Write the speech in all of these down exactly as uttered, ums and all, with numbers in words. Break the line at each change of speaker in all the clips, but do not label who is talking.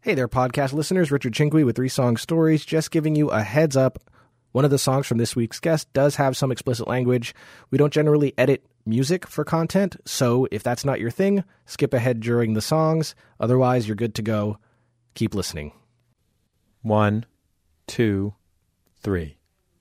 Hey there, podcast listeners. Richard Chinqui with Three Song Stories, just giving you a heads up. One of the songs from this week's guest does have some explicit language. We don't generally edit music for content, so if that's not your thing, skip ahead during the songs. Otherwise, you're good to go. Keep listening.
One, two, three.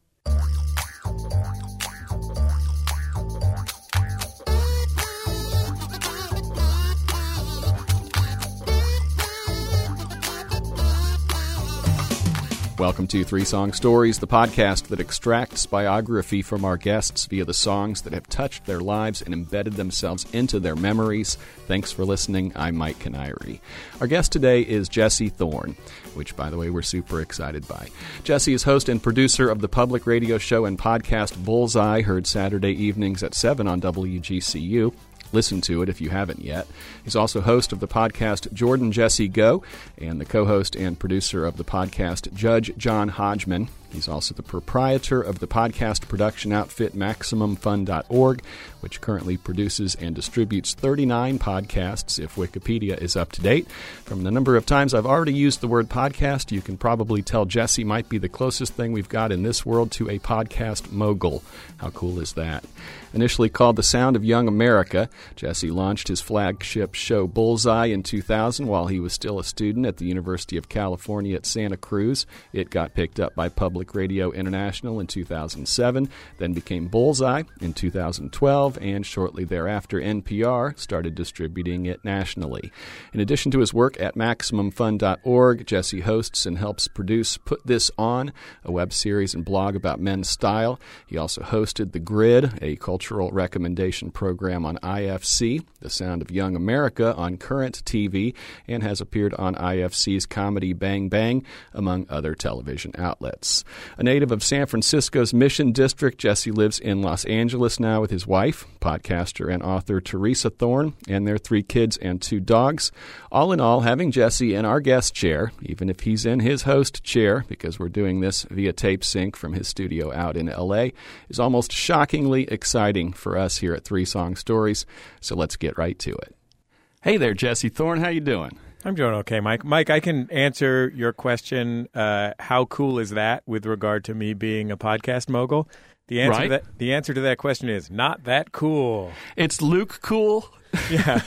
Welcome to Three Song Stories, the podcast that extracts biography from our guests via the songs that have touched their lives and embedded themselves into their memories. Thanks for listening. I'm Mike Canary. Our guest today is Jesse Thorn, which, by the way, we're super excited by. Jesse is host and producer of the public radio show and podcast Bullseye, heard Saturday evenings at seven on W G C U. Listen to it if you haven't yet. He's also host of the podcast Jordan Jesse Go and the co-host and producer of the podcast Judge John Hodgman. He's also the proprietor of the podcast production outfit Maximum Fun dot org, which currently produces and distributes thirty-nine podcasts, if Wikipedia is up to date. From the number of times I've already used the word podcast, you can probably tell Jesse might be the closest thing we've got in this world to a podcast mogul. How cool is that? Initially called The Sound of Young America, Jesse launched his flagship show Bullseye in two thousand while he was still a student at the University of California at Santa Cruz. It got picked up by Public Radio International in two thousand seven, then became Bullseye in two thousand twelve, and shortly thereafter N P R started distributing it nationally. In addition to his work at Maximum Fun dot org, Jesse hosts and helps produce Put This On, a web series and blog about men's style. He also hosted The Grid, a cultural recommendation program on I F C, The Sound of Young America on Current T V, and has appeared on I F C's comedy Bang Bang, among other television outlets. A native of San Francisco's Mission District, Jesse lives in Los Angeles now with his wife, podcaster and author Teresa Thorn, and their three kids and two dogs. All in all, having Jesse in our guest chair, even if he's in his host chair, because we're doing this via tape sync from his studio out in L A, is almost shockingly exciting for us here at Three Song Stories. So let's get right to it. Hey there, Jesse Thorn. How you doing?
I'm doing okay, Mike. Mike, I can answer your question, uh, how cool is that with regard to me being a podcast mogul? The answer,
right.
to that, the answer to that question is not that cool.
It's Luke cool?
Yeah.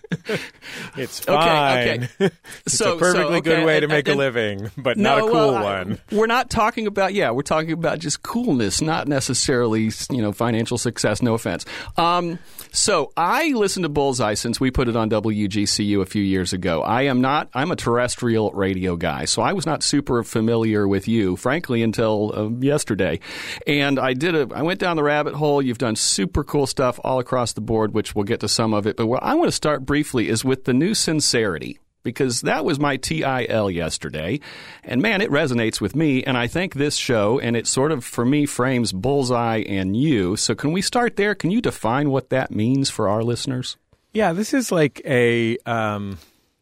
It's fine.
Okay, okay.
It's
so,
a perfectly
so, okay,
good way to
and,
make
and,
a living, but
no,
not a cool
well, I,
one.
We're not talking about, yeah, we're talking about just coolness, not necessarily, you know, financial success, no offense. Um, so I listened to Bullseye since we put it on W G C U a few years ago. I am not, I'm a terrestrial radio guy, so I was not super familiar with you, frankly, until uh, yesterday. And I did a, I went down the rabbit hole. You've done super cool stuff all across the board, which we'll get to some of it. But what I want to start briefly is with the new sincerity, because that was my T I L yesterday. And man, it resonates with me. And I think this show, and it sort of, for me, frames Bullseye and you. So can we start there? Can you define what that means for our listeners?
Yeah, this is like a, um,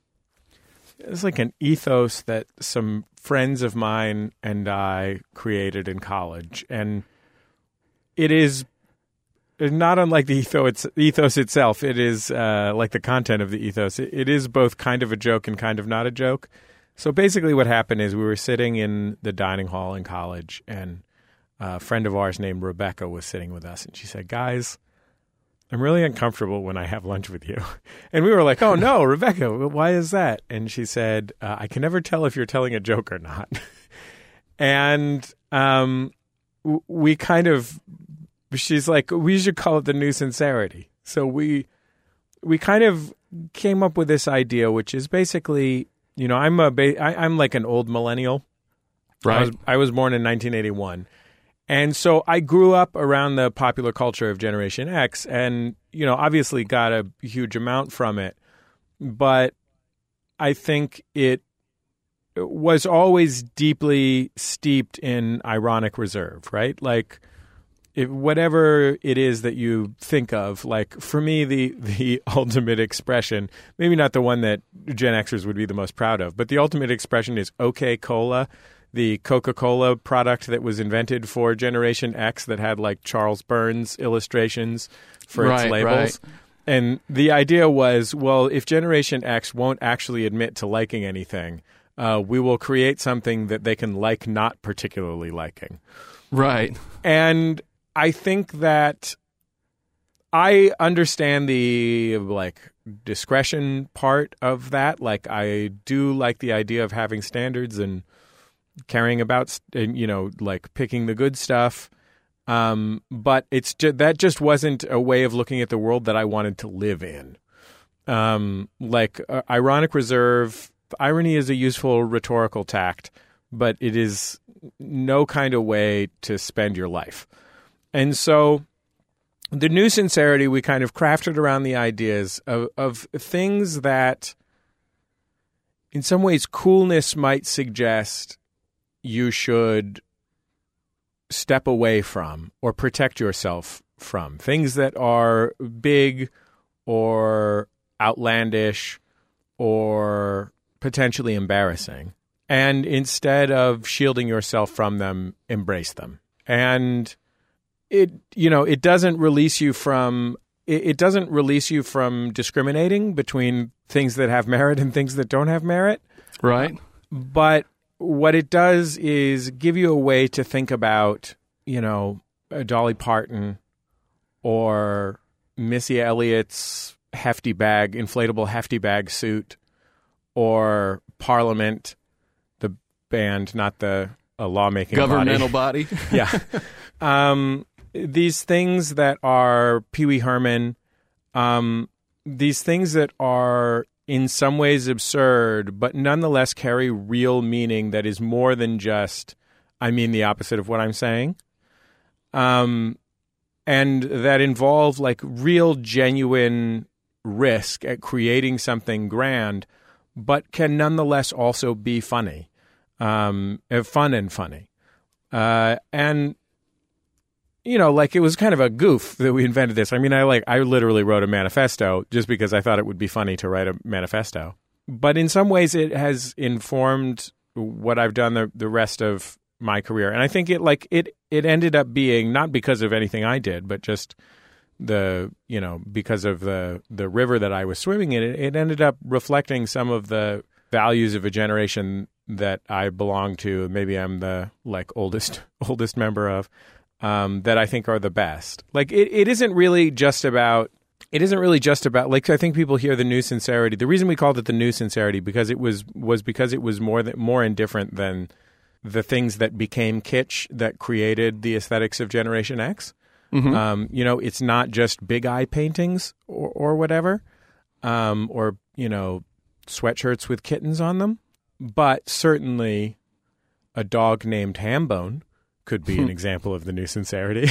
it's like an ethos that some friends of mine and I created in college. And it is not unlike the ethos, ethos itself. It is uh, like the content of the ethos. It, it is both kind of a joke and kind of not a joke. So basically what happened is we were sitting in the dining hall in college, and a friend of ours named Rebecca was sitting with us. And she said, guys, I'm really uncomfortable when I have lunch with you. And we were like, oh, no, Rebecca, why is that? And she said, uh, I can never tell if you're telling a joke or not. and um, w- we kind of... She's like, we should call it the new sincerity. So we we kind of came up with this idea, which is basically, you know, I'm a ba- I, I'm like an old millennial.
Right.
I was, I was born in nineteen eighty-one. And so I grew up around the popular culture of Generation X and, you know, obviously got a huge amount from it. But I think it was always deeply steeped in ironic reserve, right? Like, If whatever it is that you think of, like for me, the the ultimate expression, maybe not the one that Gen Xers would be the most proud of, but the ultimate expression is OK Cola, the Coca-Cola product that was invented for Generation X that had like Charles Burns illustrations for
right,
its labels.
Right.
And the idea was, well, if Generation X won't actually admit to liking anything, uh, we will create something that they can like not particularly liking.
Right.
And I think that I understand the, like, discretion part of that. Like, I do like the idea of having standards and caring about, you know, like picking the good stuff. Um, but it's ju- that just wasn't a way of looking at the world that I wanted to live in. Um, like uh, ironic reserve, irony is a useful rhetorical tact, but it is no kind of way to spend your life. And so the new sincerity, we kind of crafted around the ideas of, of things that in some ways coolness might suggest you should step away from or protect yourself from. Things that are big or outlandish or potentially embarrassing. And instead of shielding yourself from them, embrace them. And it, you know, it doesn't release you from it, it doesn't release you from discriminating between things that have merit and things that don't have merit.
Right.
But what it does is give you a way to think about, you know, a Dolly Parton or Missy Elliott's hefty bag, inflatable hefty bag suit, or Parliament, the band, not the a lawmaking
governmental
body.
body.
Yeah. Um, these things that are Pee Wee Herman, um, these things that are in some ways absurd, but nonetheless carry real meaning that is more than just, I mean the opposite of what I'm saying. Um, and that involve like real genuine risk at creating something grand, but can nonetheless also be funny, um, fun and funny. Uh, and, you know, like it was kind of a goof that we invented this. I mean, I like I literally wrote a manifesto just because I thought it would be funny to write a manifesto. But in some ways, it has informed what I've done the, the rest of my career. And I think it like it it ended up being not because of anything I did, but just the, you know, because of the the river that I was swimming in. It, it ended up reflecting some of the values of a generation that I belong to. Maybe I'm the like oldest oldest member of. Um, that I think are the best. Like it, it isn't really just about. It isn't really just about. Like I think people hear the new sincerity. The reason we called it the new sincerity because it was was because it was more than, more indifferent than the things that became kitsch that created the aesthetics of Generation X. Mm-hmm. Um, you know, it's not just big eye paintings or, or whatever, um, or you know, sweatshirts with kittens on them, but certainly a dog named Hambone could be an example of the new sincerity.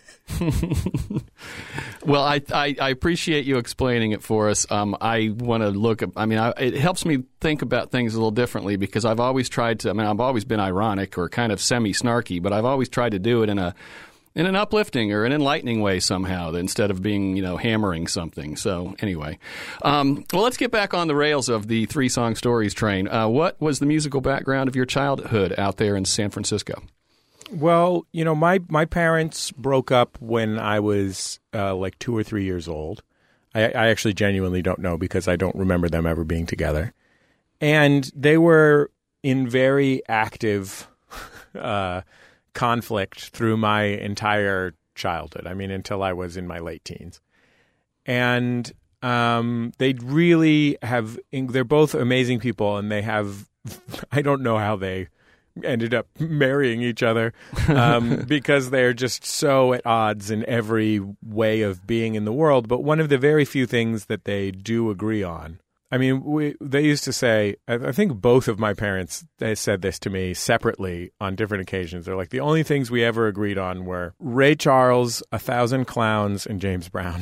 Well, I, I I appreciate you explaining it for us. Um, I want to look at, I mean, I, it helps me think about things a little differently because I've always tried to, I mean, I've always been ironic or kind of semi-snarky, but I've always tried to do it in a in an uplifting or an enlightening way somehow instead of being, you know, hammering something. So anyway, um, well, let's get back on the rails of the Three Song Stories train. Uh, what was the musical background of your childhood out there in San Francisco?
Well, you know, my, my parents broke up when I was uh, like two or three years old. I, I actually genuinely don't know because I don't remember them ever being together. And they were in very active uh, conflict through my entire childhood. I mean, until I was in my late teens. And um, they really have – they're both amazing people, and they have – I don't know how they – ended up marrying each other um, because they're just so at odds in every way of being in the world. But one of the very few things that they do agree on, I mean, we, they used to say, I, I think both of my parents they said this to me separately on different occasions. They're like, the only things we ever agreed on were Ray Charles, A Thousand Clowns, and James Brown.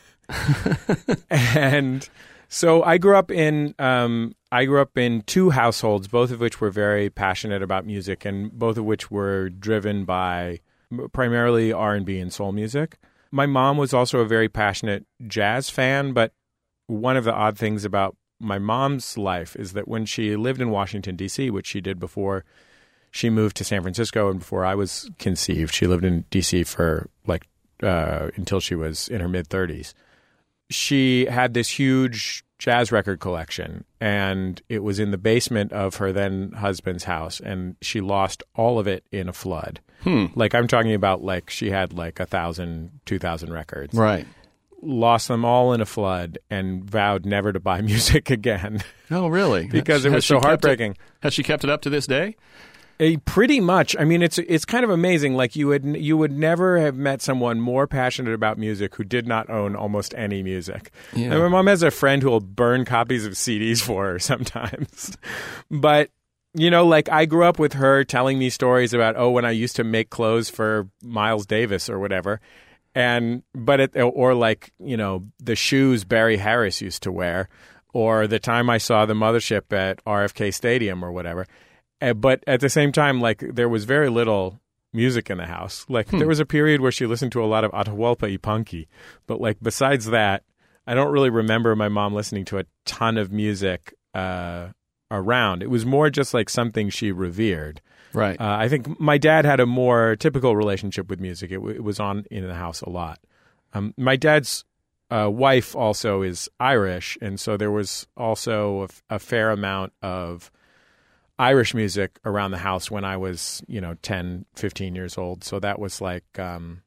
And so I grew up in um, I grew up in two households, both of which were very passionate about music, and both of which were driven by primarily R and B and soul music. My mom was also a very passionate jazz fan, but one of the odd things about my mom's life is that when she lived in Washington, D C, which she did before she moved to San Francisco and before I was conceived, she lived in D C for like uh, until she was in her mid-thirties. she had this huge jazz record collection, and it was in the basement of her then husband's house, and she lost all of it in a flood.
Hmm.
Like, I'm talking about, like, she had like a thousand, two thousand records.
Right.
Lost them all in a flood and vowed never to buy music again.
Oh, really?
Because it
Has
was
she
so
kept
heartbreaking.
It, has she kept it up to this day?
Uh, pretty much. I mean, it's it's kind of amazing. Like, you would you would never have met someone more passionate about music who did not own almost any music.
Yeah.
And my mom has a friend who will burn copies of C Ds for her sometimes. But, you know, like, I grew up with her telling me stories about, oh, when I used to make clothes for Miles Davis or whatever. And but it, or like, you know, the shoes Barry Harris used to wear, or the time I saw the Mothership at R F K Stadium or whatever. Uh, but at the same time, like, there was very little music in the house. Like, hmm. there was a period where she listened to a lot of Atahualpa Yupanqui. But, like, besides that, I don't really remember my mom listening to a ton of music uh, around. It was more just like something she revered.
Right.
Uh, I think my dad had a more typical relationship with music. It, w- it was on in the house a lot. Um, my dad's uh, wife also is Irish, and so there was also a, f- a fair amount of Irish music around the house when I was, you know, ten, fifteen years old. So that was like, um,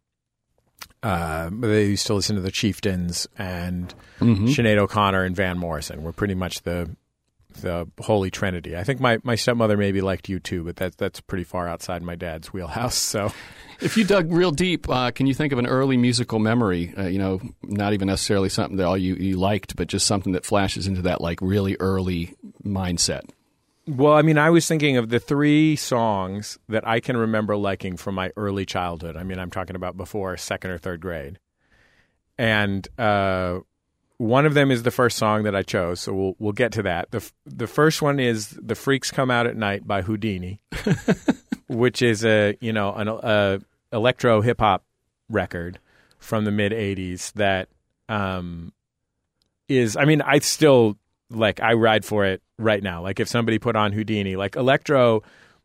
uh, they used to listen to the Chieftains and mm-hmm. Sinead O'Connor and Van Morrison were pretty much the the Holy Trinity. I think my, my stepmother maybe liked U two, but that, that's pretty far outside my dad's wheelhouse. So,
if you dug real deep, uh, can you think of an early musical memory, uh, you know, not even necessarily something that all you, you liked, but just something that flashes into that, like, really early mindset?
Well, I mean, I was thinking of the three songs that I can remember liking from my early childhood. I mean, I'm talking about before second or third grade. And uh, one of them is the first song that I chose, so we'll we'll get to that. The the first one is "The Freaks Come Out at Night" by Houdini, which is a, you know, an a electro hip hop record from the mid eighties that um, is, I mean, I still, like, I ride for it right now. Like, if somebody put on Houdini, like, electro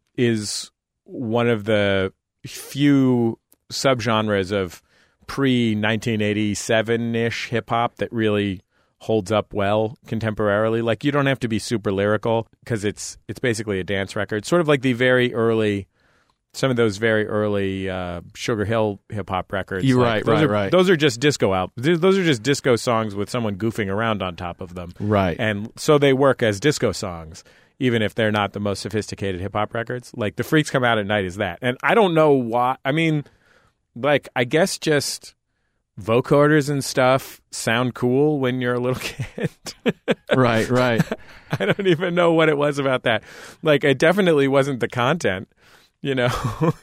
is one of the few subgenres of pre nineteen eighty-seven-ish hip-hop that really holds up well contemporarily. Like, you don't have to be super lyrical because it's it's basically a dance record. Sort of like the very early, some of those very early uh, Sugar Hill hip-hop records.
You're
like,
right,
those
right,
are,
right.
Those are just disco albums. Those are just disco songs with someone goofing around on top of them.
Right.
And so they work as disco songs, even if they're not the most sophisticated hip-hop records. Like, The Freaks Come Out at Night is that. And I don't know why. I mean, like, I guess just vocoders and stuff sound cool when you're a little kid.
Right, right.
I don't even know what it was about that. Like, it definitely wasn't the content, you know?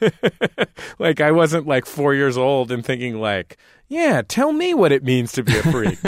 Like, I wasn't like four years old and thinking like, yeah, tell me what it means to be a freak.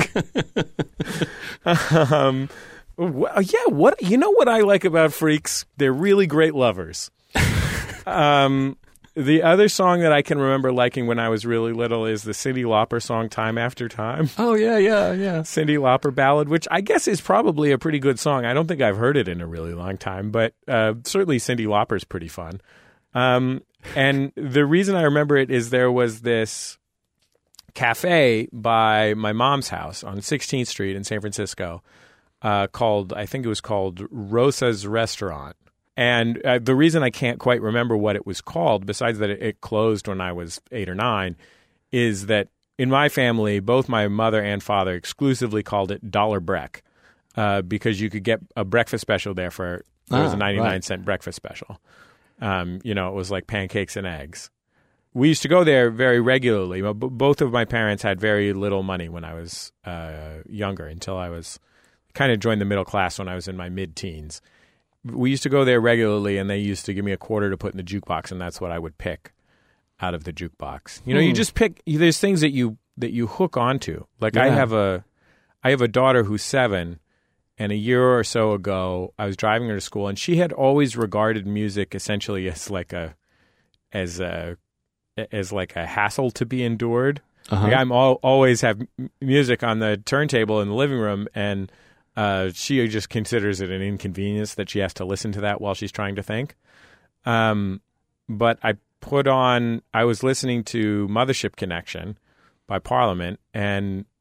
um, well, yeah, what, you know what I like about freaks? They're really great lovers. um, The other song that I can remember liking when I was really little is the Cyndi Lauper song "Time After Time."
Oh, yeah, yeah, yeah.
Cyndi Lauper ballad, which I guess is probably a pretty good song. I don't think I've heard it in a really long time, but uh, certainly Cyndi Lauper's pretty fun. Um, and the reason I remember it is there was this cafe by my mom's house on sixteenth Street in San Francisco uh, called, I think it was called Rosa's Restaurant. And uh, the reason I can't quite remember what it was called, besides that it, it closed when I was eight or nine, is that in my family, both my mother and father exclusively called it Dollar Breck uh, because you could get a breakfast special there for, there was
Ah,
a ninety-nine
right.
cent breakfast special. Um, you know, it was like pancakes and eggs. We used to go there very regularly. B- both of my parents had very little money when I was uh, younger, until I was kind of joined the middle class when I was in my mid-teens. We used to go there regularly, and they used to give me a quarter to put in the jukebox, and that's what I would pick out of the jukebox. You know,
Hmm.
you just pick. There's things that you that you hook onto. Like I
Yeah.
have a, I have a daughter who's seven, and a year or so ago, I was driving her to school, and she had always regarded music essentially as like a, as a, as like a hassle to be endured.
Uh-huh.
Like I'm all, always have m- music on the turntable in the living room, and Uh, she just considers it an inconvenience that she has to listen to that while she's trying to think. Um, but I put on, I was listening to Mothership Connection by Parliament, and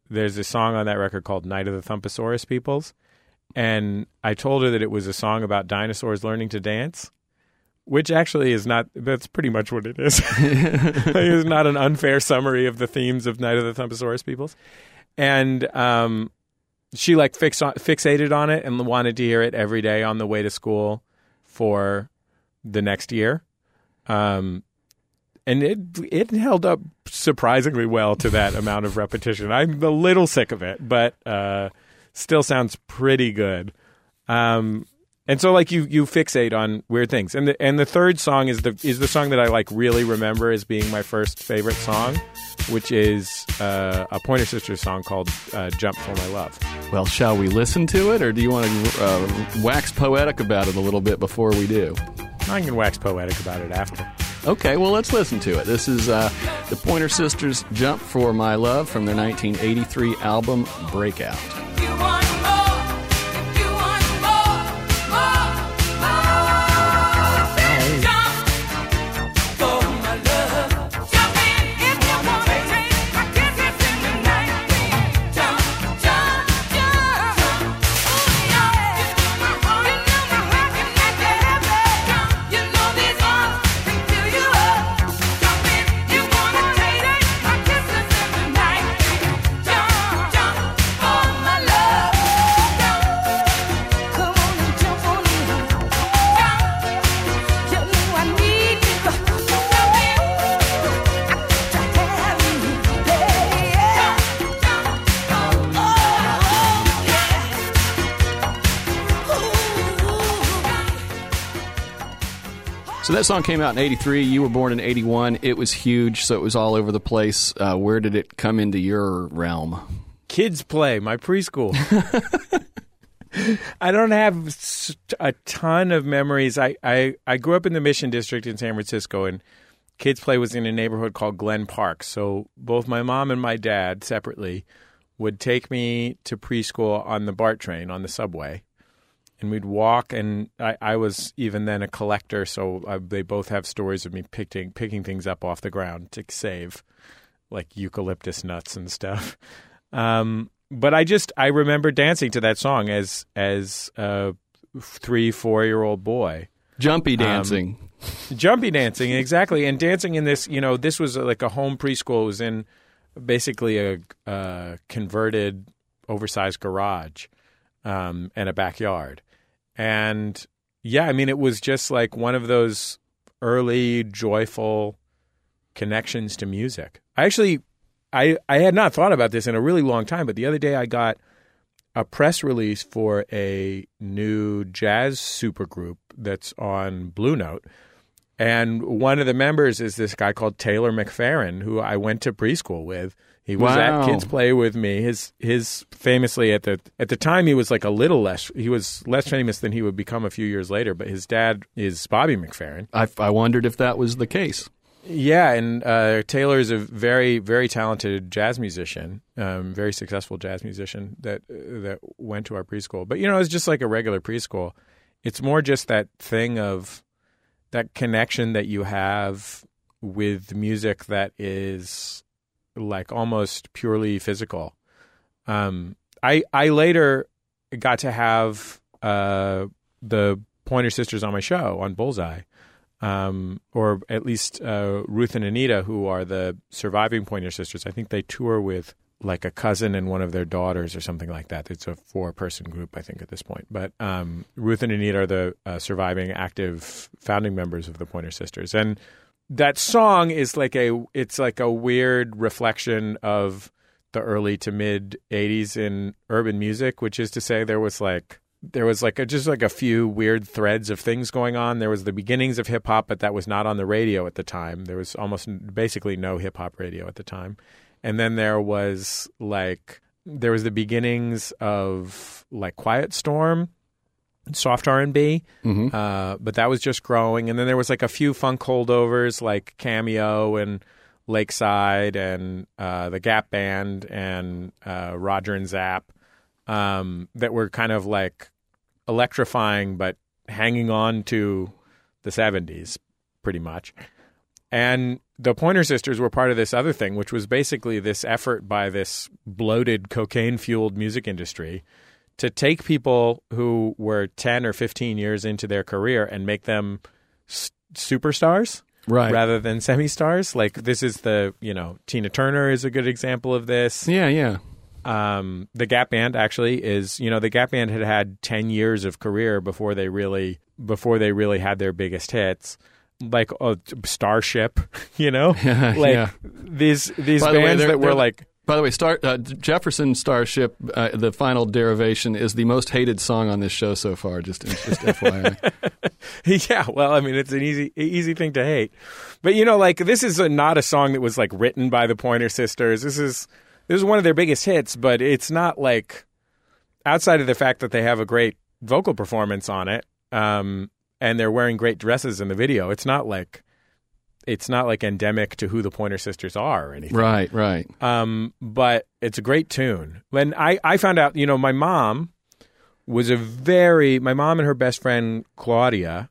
there's a song on that record called Night of the Thumpasaurus Peoples. And I told her that it was a song about dinosaurs learning to dance, which actually is not, that's pretty much what it is. It's not an unfair summary of the themes of Night of the Thumpasaurus Peoples. And um, she like fix on, fixated on it and wanted to hear it every day on the way to school for the next year. Um, and it it held up surprisingly well to that amount of repetition. I'm a little sick of it, but uh, still sounds pretty good. Um, and so, like you, you fixate on weird things. And the and the third song is the is the song that I like really remember as being my first favorite song, which is uh, a Pointer Sisters song called uh, "Jump for My Love."
Well, shall we listen to it, or do you want to uh, wax poetic about it a little bit before we do?
I can wax poetic about it after.
Okay, well, let's listen to it. This is uh, the Pointer Sisters' Jump for My Love from their nineteen eighty-three album, Breakout.
You want more, you want more, more, more. Jump for my love. Jump in if you want to take my kisses in the night. Jump, jump, jump. Ooh, yeah. You know my heart can make you happy. You know these arms can fill you up. Jump in, you wanna take my kisses in the night. Jump, jump for my love. Come on and jump on in. Jump, you know I need you. Jump in, I got to have you. Yeah, yeah. Jump, oh, yeah. Ooh.
So that song came out in eighty-three. You were born in eighty-one. It was huge, so it was all over the place. Uh, where did it come into your realm?
Kids Play, my preschool. I don't have s- a ton of memories. I, I, I grew up in the Mission District in San Francisco, and Kids Play was in a neighborhood called Glen Park. So both my mom and my dad, separately, would take me to preschool on the BART train on the subway. And we'd walk, and I, I was even then a collector, so I, they both have stories of me picking picking things up off the ground to save, like eucalyptus nuts and stuff. Um, but I just I remember dancing to that song as as a three four year old boy,
Jumpy dancing.
jumpy dancing exactly, and dancing in this. You know, this was like a home preschool. It was in basically a uh, converted, oversized garage um, and a backyard. And yeah, I mean, it was just like one of those early joyful connections to music. I actually, I, I had not thought about this in a really long time, but the other day I got a press release for a new jazz supergroup that's on Blue Note. And one of the members is this guy called Taylor McFerrin, who I went to preschool with. He was
Wow.
at Kids Play with me. His his famously at the at the time he was like a little less he was less famous than he would become a few years later. But his dad is Bobby McFerrin.
I, I wondered if that was the case.
Yeah, and uh, Taylor is a very very talented jazz musician, um, very successful jazz musician that uh, that went to our preschool. But you know, it's just like a regular preschool. It's more just that thing of that connection that you have with music that is like almost purely physical. Um, I I later got to have uh, the Pointer Sisters on my show on Bullseye, um, or at least uh, Ruth and Anita, who are the surviving Pointer Sisters. I think they tour with like a cousin and one of their daughters or something like that. It's a four-person group, I think, at this point. But um, Ruth and Anita are the uh, surviving active founding members of the Pointer Sisters. And that song is like a it's like a weird reflection of the early to mid eighties in urban music, which is to say there was like there was like a, just like a few weird threads of things going on. There was the beginnings of hip hop, but that was not on the radio at the time. There was almost basically no hip hop radio at the time. And then there was like there was the beginnings of like Quiet Storm, soft R and B,
Mm-hmm.
uh, but that was just growing. And then there was like a few funk holdovers like Cameo and Lakeside and uh, the Gap Band and uh, Roger and Zapp um, that were kind of like electrifying but hanging on to the seventies pretty much. And the Pointer Sisters were part of this other thing, which was basically this effort by this bloated, cocaine-fueled music industry to take people who were ten or fifteen years into their career and make them s- superstars.
Right.
Rather than semi-stars. Like, this is the, you know, Tina Turner is a good example of this.
Yeah, yeah.
Um, the Gap Band actually is, you know, the Gap Band had had ten years of career before they really, before they really had their biggest hits. Like uh, Starship, you know?
Yeah,
like
yeah.
these, these
By the way,
bands
they're-
that were
they're-
like,
By the way, Star, uh, Jefferson Starship, uh, the final derivation, is the most hated song on this show so far, just, just F Y I.
yeah, well, I mean, it's an easy easy thing to hate. But, you know, like, this is a, not a song that was, like, written by the Pointer Sisters. This is this is one of their biggest hits, but it's not, like, outside of the fact that they have a great vocal performance on it, um, and they're wearing great dresses in the video, it's not, like, it's not, like, endemic to who the Pointer Sisters are or anything.
Right, right.
Um, but it's a great tune. When I, I found out, you know, my mom was a very, my mom and her best friend, Claudia,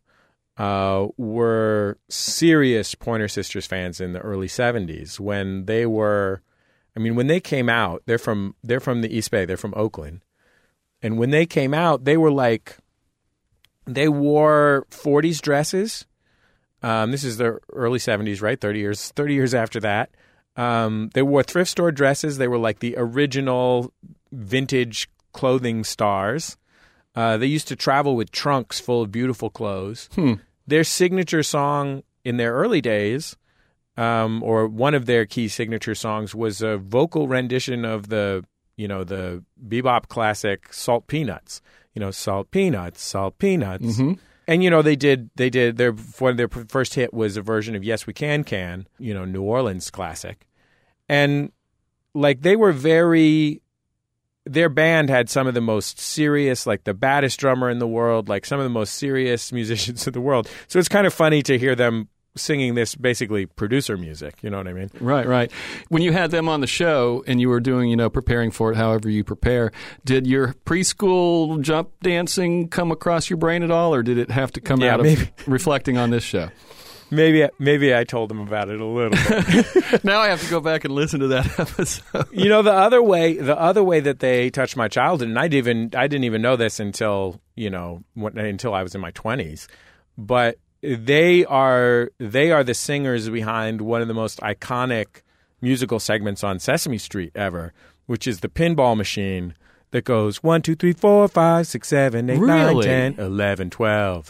uh, were serious Pointer Sisters fans in the early seventies when they were, I mean, when they came out, they're from, they're from the East Bay, they're from Oakland. And when they came out, they were like, they wore forties dresses. Um, this is the early seventies, right? thirty years, thirty years after that. Um, they wore thrift store dresses. They were like the original vintage clothing stars. Uh, they used to travel with trunks full of beautiful clothes.
Hmm.
Their signature song in their early days, um, or one of their key signature songs, was a vocal rendition of the, you know, the bebop classic "Salt Peanuts." You know, salt peanuts, salt peanuts.
Mm-hmm.
And, you know, they did, they did, their, one of their first hit was a version of Yes We Can Can, you know, New Orleans classic. And, like, they were very, their band had some of the most serious, like, the baddest drummer in the world, like, some of the most serious musicians in the world. So it's kind of funny to hear them singing this basically producer music, you know what I mean?
Right, right. When you had them on the show and you were doing, you know, preparing for it however you prepare, did your preschool jump dancing come across your brain at all, or did it have to come
Yeah,
out of
maybe.
reflecting on this show?
Maybe maybe I told them about it a little bit.
Now I have to go back and listen to that episode.
You know, the other way, the other way that they touched my childhood, and I didn't even I didn't even know this until, you know, when, until I was in my twenties, but they are they are the singers behind one of the most iconic musical segments on Sesame Street ever, which is the pinball machine that goes one, two, three, four, five, six, seven, eight, nine,
Really?
ten, eleven, twelve.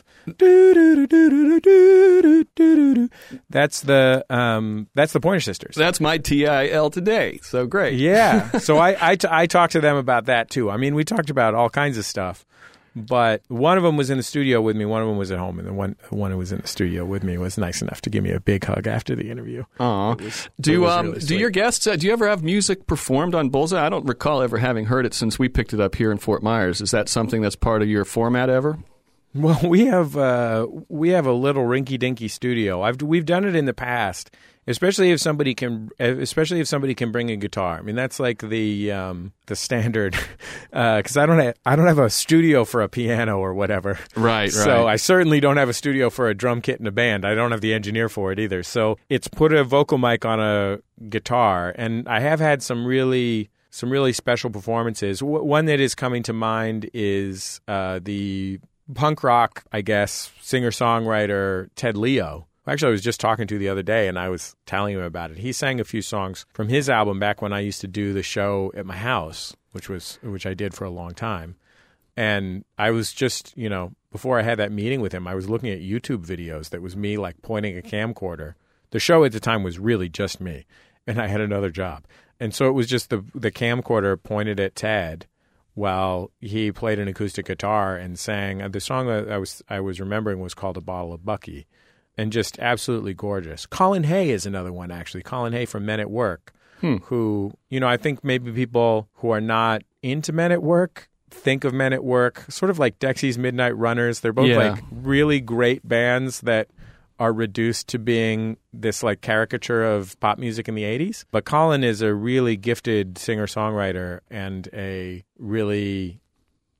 Do-do-do-do-do-do-do-do-do-do. That's the um, that's the Pointer Sisters.
That's my T I L today, so great.
Yeah. So I, I, t- I talked to them about that, too. I mean, we talked about all kinds of stuff. But one of them was in the studio with me. One of them was at home. And the one, one who was in the studio with me was nice enough to give me a big hug after the interview.
Aw.
It was- it
Do
was
um
really
do
sweet.
your guests uh, do you ever have music performed on Bullseye? I don't recall ever having heard it since we picked it up here in Fort Myers. Is that something that's part of your format ever?
Well, we have uh, we have a little rinky-dinky studio. I've we've done it in the past, especially if somebody can, especially if somebody can bring a guitar. I mean, that's like the um, the standard, because uh, I don't have I don't have a studio for a piano or whatever.
Right,
So
right.
I certainly don't have a studio for a drum kit and a band. I don't have the engineer for it either. So it's put a vocal mic on a guitar, and I have had some really. Some really special performances. W- one that is coming to mind is uh, the punk rock, I guess, singer-songwriter Ted Leo. Actually, I was just talking to the other day, and I was telling him about it. He sang a few songs from his album back when I used to do the show at my house, which was which I did for a long time. And I was just, you know, before I had that meeting with him, I was looking at YouTube videos that was me, like, pointing a camcorder. The show at the time was really just me, and I had another job. And so it was just the the camcorder pointed at Ted while he played an acoustic guitar and sang. The song that I was I was remembering was called "A Bottle of Bucky," and just absolutely gorgeous. Colin Hay is another one, actually. Colin Hay from Men at Work,
Hmm.
who, you know, I think maybe people who are not into Men at Work think of Men at Work sort of like Dexy's Midnight Runners. They're both
Yeah.
like really great bands that are reduced to being this like caricature of pop music in the eighties. But Colin is a really gifted singer-songwriter and a really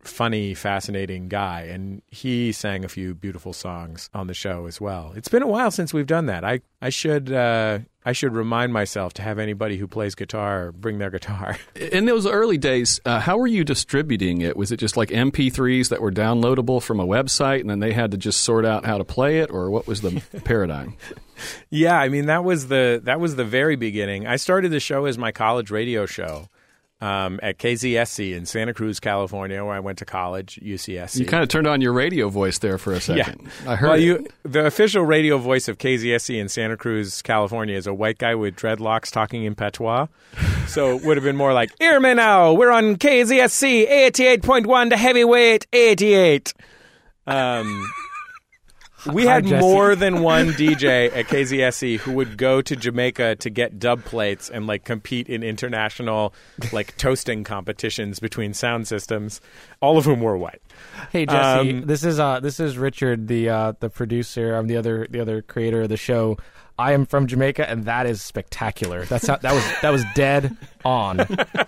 funny, fascinating guy. And he sang a few beautiful songs on the show as well. It's been a while since we've done that. I, I should uh, I should remind myself to have anybody who plays guitar bring their guitar.
In those early days, uh, how were you distributing it? Was it just like M P threes that were downloadable from a website and then they had to just sort out how to play it, or what was the paradigm?
Yeah, I mean, that was the that was the very beginning. I started the show as my college radio show. Um, at K Z S C in Santa Cruz, California, where I went to college, U C S C.
You kind of turned on your radio voice there for a second.
Yeah.
I heard
well,
it.
You, the official radio voice of K Z S C in Santa Cruz, California is a white guy with dreadlocks talking in patois. So it would have been more like, "Hear me now, we're on K Z S C eighty-eight point one to heavyweight eighty-eight." Um... We
Hi,
had
Jesse.
more than one D J at K Z S C who would go to Jamaica to get dub plates and like compete in international like toasting competitions between sound systems, all of whom were white.
Hey Jesse,
Um,
this is uh this is Richard, the uh the producer. I'm the other the other creator of the show. I am from Jamaica, and that is spectacular. That's how, that was that was dead on.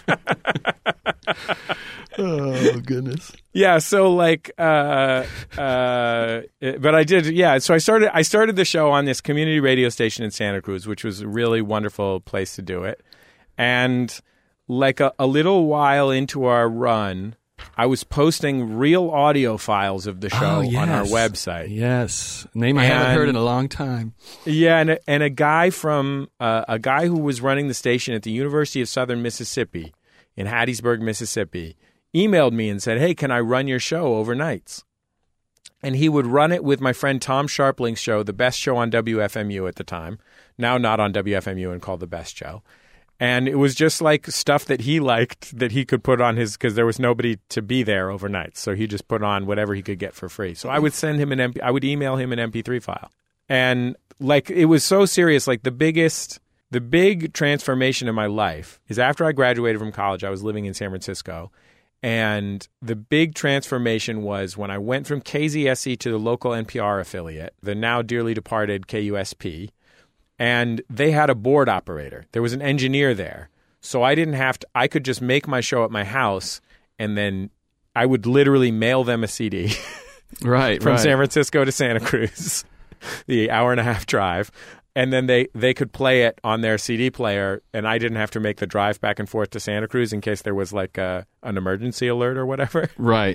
Oh, goodness.
Yeah, so like, uh, uh, but I did, yeah. So I started, I started the show on this community radio station in Santa Cruz, which was a really wonderful place to do it. And like a, a little while into our run, I was posting real audio files of the show
Oh, yes.
on our website.
Yes. Name I haven't
And-
heard in a long time.
Yeah, and a, and a guy from uh, a guy who was running the station at the University of Southern Mississippi in Hattiesburg, Mississippi, emailed me and said, "Hey, can I run your show overnights?" And he would run it with my friend Tom Sharpling's show, the best show on W F M U at the time, now not on W F M U and called The Best Show. And it was just like stuff that he liked that he could put on his, because there was nobody to be there overnight. So he just put on whatever he could get for free. So I would send him an M P, I would email him an M P three file. And like, it was so serious. Like the biggest, the big transformation in my life is after I graduated from college, I was living in San Francisco. And the big transformation was when I went from K Z S C to the local N P R affiliate, the now dearly departed K U S P, and they had a board operator. There was an engineer there. So I didn't have to, I could just make my show at my house, and then I would literally mail them a C D
Right,
from
right.
San Francisco to Santa Cruz, the hour and a half drive. And then they, they could play it on their C D player, and I didn't have to make the drive back and forth to Santa Cruz in case there was like a, an emergency alert or whatever.
Right.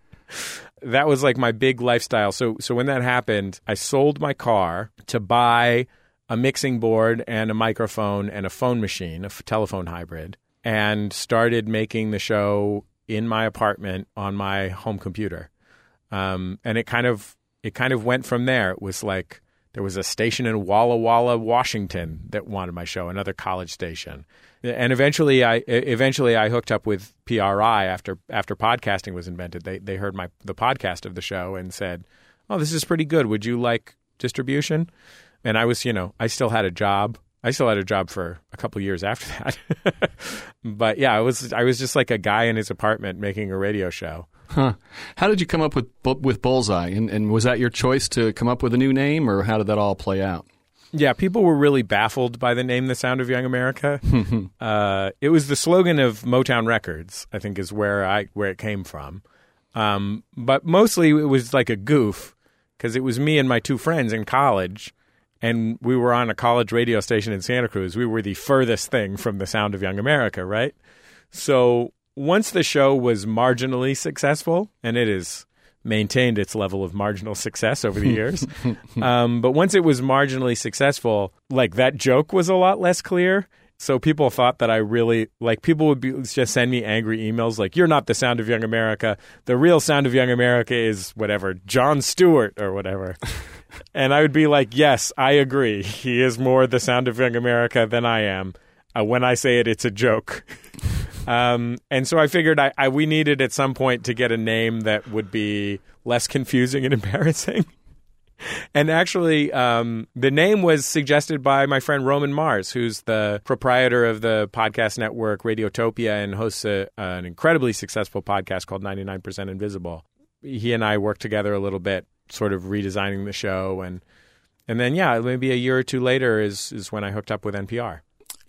That was like my big lifestyle. So so when that happened, I sold my car to buy a mixing board and a microphone and a phone machine, a f- telephone hybrid, and started making the show in my apartment on my home computer. Um, and it kind of it kind of went from there. It was like there was a station in Walla Walla, Washington that wanted my show, another college station. And eventually I eventually I hooked up with P R I after after podcasting was invented. They they heard my the podcast of the show and said, "Oh, this is pretty good. Would you like distribution?" And I was, you know, I still had a job. I still had a job for a couple of years after that. But yeah, I was I was just like a guy in his apartment making a radio show.
Huh. How did you come up with with Bullseye? And, and was that your choice to come up with a new name, or how did that all play out?
Yeah, people were really baffled by the name The Sound of Young America. uh, it was the slogan of Motown Records, I think, is where I where it came from. Um, but mostly it was like a goof, because it was me and my two friends in college, and we were on a college radio station in Santa Cruz. We were the furthest thing from The Sound of Young America, right? So once the show was marginally successful, and it is maintained its level of marginal success over the years. um, but once it was marginally successful, like that joke was a lot less clear. So people thought that I really, like people would be, just send me angry emails like, "You're not the Sound of Young America. The real Sound of Young America is whatever, Jon Stewart or whatever." And I would be like, "Yes, I agree. He is more the Sound of Young America than I am. Uh, when I say it, it's a joke." Um, and so I figured I, I we needed at some point to get a name that would be less confusing and embarrassing. And actually, um, the name was suggested by my friend Roman Mars, who's the proprietor of the podcast network Radiotopia and hosts a, an incredibly successful podcast called ninety-nine percent Invisible. He and I worked together a little bit, sort of redesigning the show. And and then, yeah, maybe a year or two later is, is when I hooked up with N P R.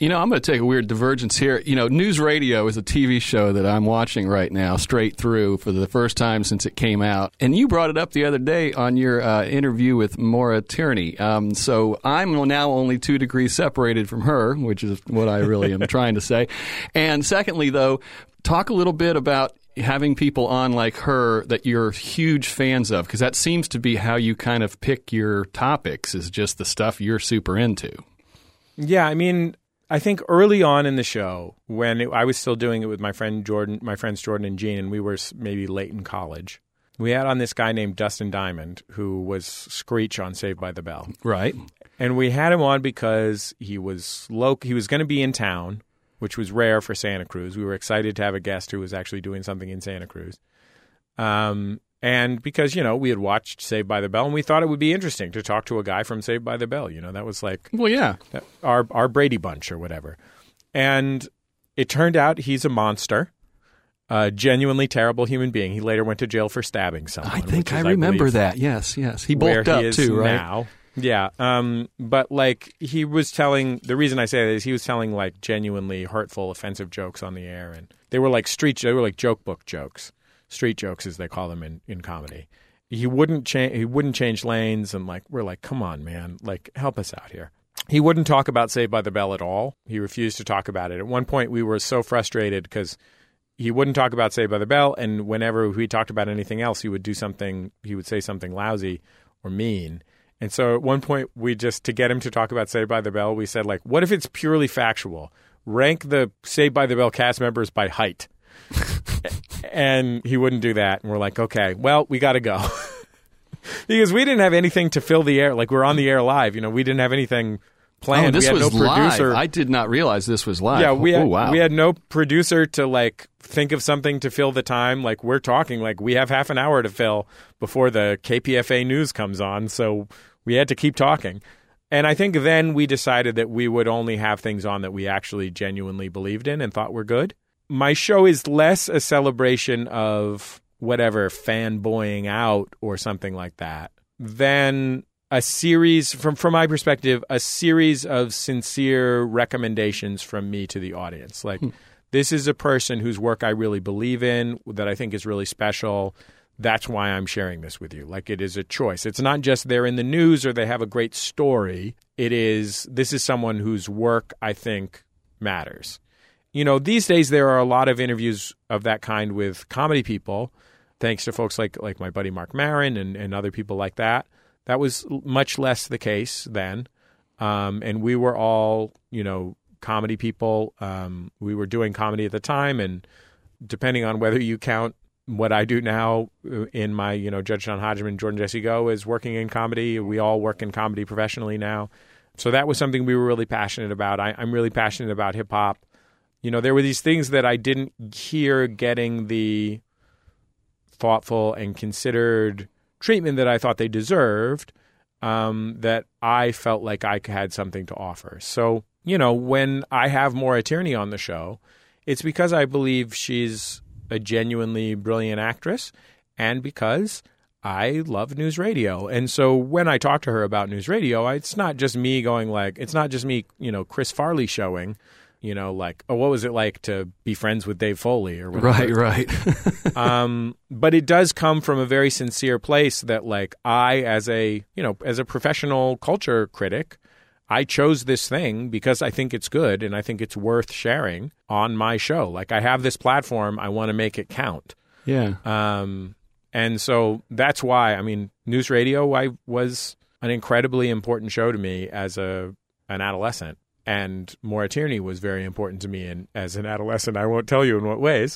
You know, I'm going to take a weird divergence here. You know, News Radio is a T V show that I'm watching right now, straight through, for the first time since it came out. And you brought it up the other day on your uh, interview with Maura Tierney. Um, so I'm now only two degrees separated from her, which is what I really am trying to say. And secondly, though, talk a little bit about having people on like her that you're huge fans of, because that seems to be how you kind of pick your topics, is just the stuff you're super into.
Yeah, I mean, I think early on in the show, when it, I was still doing it with my friend Jordan, my friends Jordan and Gene, and we were maybe late in college, we had on this guy named Dustin Diamond, who was Screech on Saved by the Bell.
Right.
And we had him on because he was low, he was going to be in town, which was rare for Santa Cruz. We were excited to have a guest who was actually doing something in Santa Cruz. Um, and because, you know, we had watched Saved by the Bell, and we thought it would be interesting to talk to a guy from Saved by the Bell. You know, that was like
Well, yeah.
our our Brady Bunch or whatever. And it turned out he's a monster, a genuinely terrible human being. He later went to jail for stabbing someone.
I think
which
I
is,
remember
believe,
that. Yes, yes. He
where
bulked up
he is
too, right?
now. Yeah. Um, but like he was telling, the reason I say that is he was telling like genuinely hurtful, offensive jokes on the air. And they were like street, they were like joke book jokes, street jokes as they call them in, in comedy. He wouldn't change, he wouldn't change lanes. And like, we're like, come on, man, like help us out here. He wouldn't talk about Saved by the Bell at all. He refused to talk about it. At one point we were so frustrated because he wouldn't talk about Saved by the Bell. And whenever we talked about anything else, he would do something, he would say something lousy or mean. And so at one point, we just, to get him to talk about Saved by the Bell, we said, like, what if it's purely factual? Rank the Saved by the Bell cast members by height. And he wouldn't do that. And we're like, okay, well, we got to go. Because we didn't have anything to fill the air. Like, we're on the air live. You know, we didn't have anything planned.
Oh, this
we had
was
no producer.
live. I did not realize this was live.
Yeah, we had,
oh, wow.
we had no producer to, like, think of something to fill the time. Like, we're talking, like, we have half an hour to fill before the K P F A news comes on. So we had to keep talking. And I think then we decided that we would only have things on that we actually genuinely believed in and thought were good. My show is less a celebration of whatever, fanboying out or something like that, than a series, from, from my perspective, a series of sincere recommendations from me to the audience. Like, hmm. this is a person whose work I really believe in, that I think is really special. That's why I'm sharing this with you. Like, it is a choice. It's not just they're in the news or they have a great story. It is, this is someone whose work I think matters. You know, these days there are a lot of interviews of that kind with comedy people, thanks to folks like like my buddy Mark Maron and, and other people like that. That was much less the case then. Um, and we were all, you know, comedy people. Um, we were doing comedy at the time. And depending on whether you count what I do now in my, you know, Judge John Hodgman, Jordan Jesse Go is working in comedy. We all work in comedy professionally now. So that was something we were really passionate about. I, I'm really passionate about hip hop. You know, there were these things that I didn't hear getting the thoughtful and considered treatment that I thought they deserved, um, that I felt like I had something to offer. So, you know, when I have Maura Tierney on the show, it's because I believe she's a genuinely brilliant actress and because I love news radio. And so when I talk to her about news radio, I, it's not just me going like, it's not just me, you know, Chris Farley showing, you know, like, oh, what was it like to be friends with Dave Foley or whatever.
Right, right.
um, but it does come from a very sincere place that, like, I, as a, you know, as a professional culture critic, I chose this thing because I think it's good and I think it's worth sharing on my show. Like, I have this platform, I want to make it count.
Yeah.
Um, and so that's why, I mean, news radio I was an incredibly important show to me as a an adolescent. And Maura Tierney was very important to me in, as an adolescent. I won't tell you in what ways.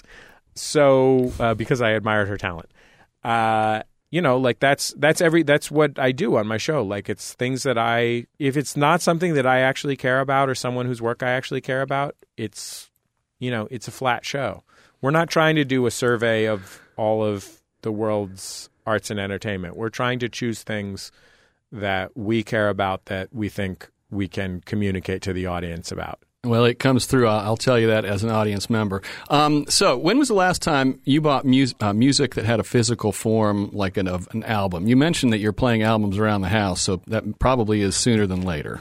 So, uh, because I admired her talent. Uh, you know, like that's that's every that's what I do on my show. Like, it's things that I, if it's not something that I actually care about or someone whose work I actually care about, it's, you know, it's a flat show. We're not trying to do a survey of all of the world's arts and entertainment. We're trying to choose things that we care about, that we think we can communicate to the audience about.
Well, it comes through. I'll tell you that as an audience member. Um, so when was the last time you bought mu- uh, music that had a physical form, like an, of an album? You mentioned that you're playing albums around the house, so that probably is sooner than later.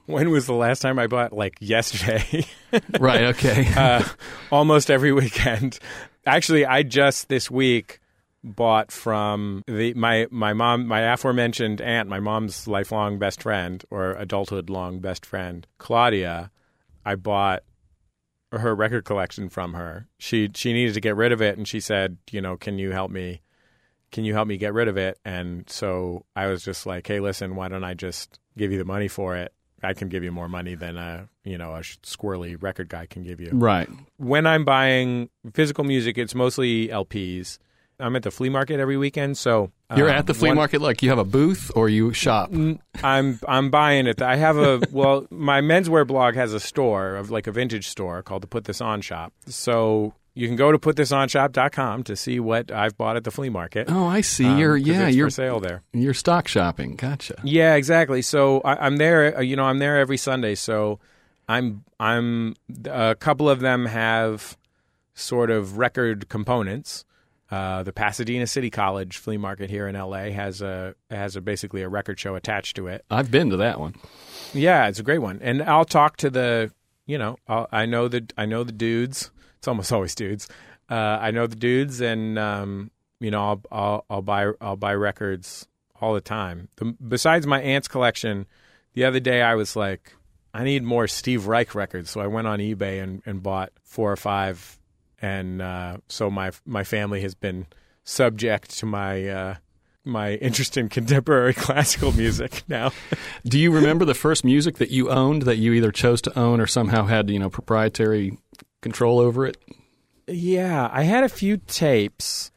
when was the last time I bought? Like yesterday.
Right, okay.
uh, almost every weekend. Actually, I just this week bought from the my my mom, my aforementioned aunt, my mom's lifelong best friend or adulthood long best friend, Claudia. I bought her record collection from her. She she needed to get rid of it, and she said, you know, can you help me? Can you help me get rid of it? And so I was just like, hey, listen, why don't I just give you the money for it? I can give you more money than a, you know, a squirrely record guy can give you.
Right.
When I'm buying physical music, it's mostly L Ps. I'm at the flea market every weekend, so
You're
um,
at the flea
one-
market, like you have a booth or you shop?
I'm I'm buying it. I have a well, my menswear blog has a store of like a vintage store called the Put This On Shop. So you can go to put this on shop dot com to see what I've bought at the flea market.
Oh, I see.
Um,
you're
'cause
yeah,
it's
you're
for sale there.
You're stock shopping. Gotcha.
Yeah, exactly. So I, I'm there. uh, You know, I'm there every Sunday. So I'm I'm a couple of them have sort of record components. Uh, the Pasadena City College flea market here in L A has a has a basically a record show attached to it.
I've been to that one.
Yeah, it's a great one. And I'll talk to the, you know, I'll, I know the I know the dudes. It's almost always dudes. Uh, I know the dudes, and um, you know, I'll, I'll I'll buy I'll buy records all the time. The, besides my aunt's collection, the other day I was like, I need more Steve Reich records, so I went on eBay and, and bought four or five. And uh, so my my family has been subject to my uh, my interest in contemporary classical music now.
Do you remember the first music that you owned that you either chose to own or somehow had, you know, proprietary control over it?
Yeah, I had a few tapes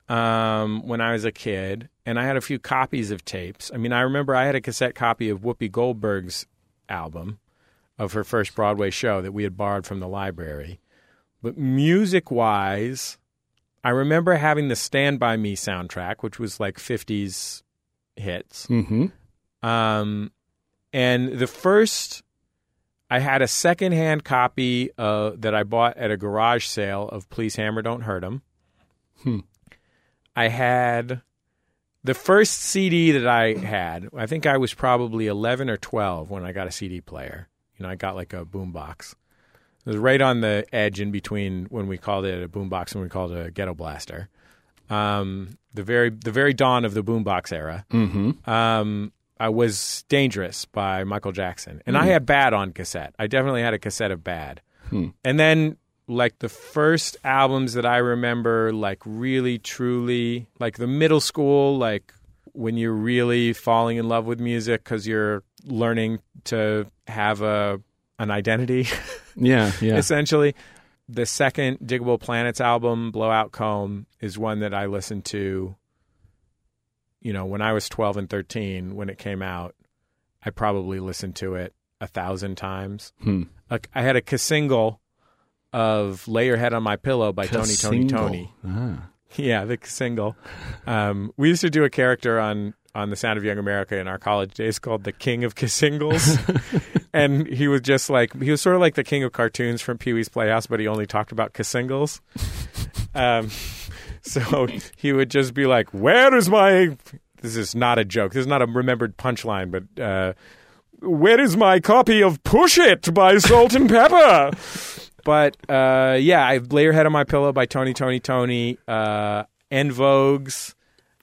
um, when I was a kid, and I had a few copies of tapes. I mean, I remember I had a cassette copy of Whoopi Goldberg's album of her first Broadway show that we had borrowed from the library. But music-wise, I remember having the Stand By Me soundtrack, which was like fifties hits.
Mm-hmm.
Um, and the first, I had a secondhand copy uh, that I bought at a garage sale of Please Hammer, Don't Hurt 'Em.
Hmm.
I had the first C D that I had. I think I was probably eleven or twelve when I got a C D player. You know, I got like a boombox. It was right on the edge in between when we called it a boombox and we called it a ghetto blaster. Um, the very the very dawn of the boombox era.
Mm-hmm.
Um, I was Dangerous by Michael Jackson. And mm. I had Bad on cassette. I definitely had a cassette of Bad.
Hmm.
And then, like, the first albums that I remember, like, really, truly, like, the middle school, like, when you're really falling in love with music because you're learning to have a an identity.
Yeah, yeah.
Essentially. The second Diggable Planets album, Blowout Comb, is one that I listened to, you know, when I was twelve and thirteen, when it came out. I probably listened to it a thousand times.
Hmm.
Like, I had a single of Lay Your Head on My Pillow by Tony, Tony, Tony.
Ah.
Yeah, the single. Um, we used to do a character on, on The Sound of Young America in our college days called the King of Kissingles. And he was just like, he was sort of like the king of cartoons from Pee-wee's Playhouse, but he only talked about kissingles. Um, so he would just be like, where is my, this is not a joke, this is not a remembered punchline, but uh, where is my copy of Push It by Salt and Pepper? But uh, yeah, I Lay Your Head on My Pillow by Tony, Tony, Tony, uh, En Vogue's,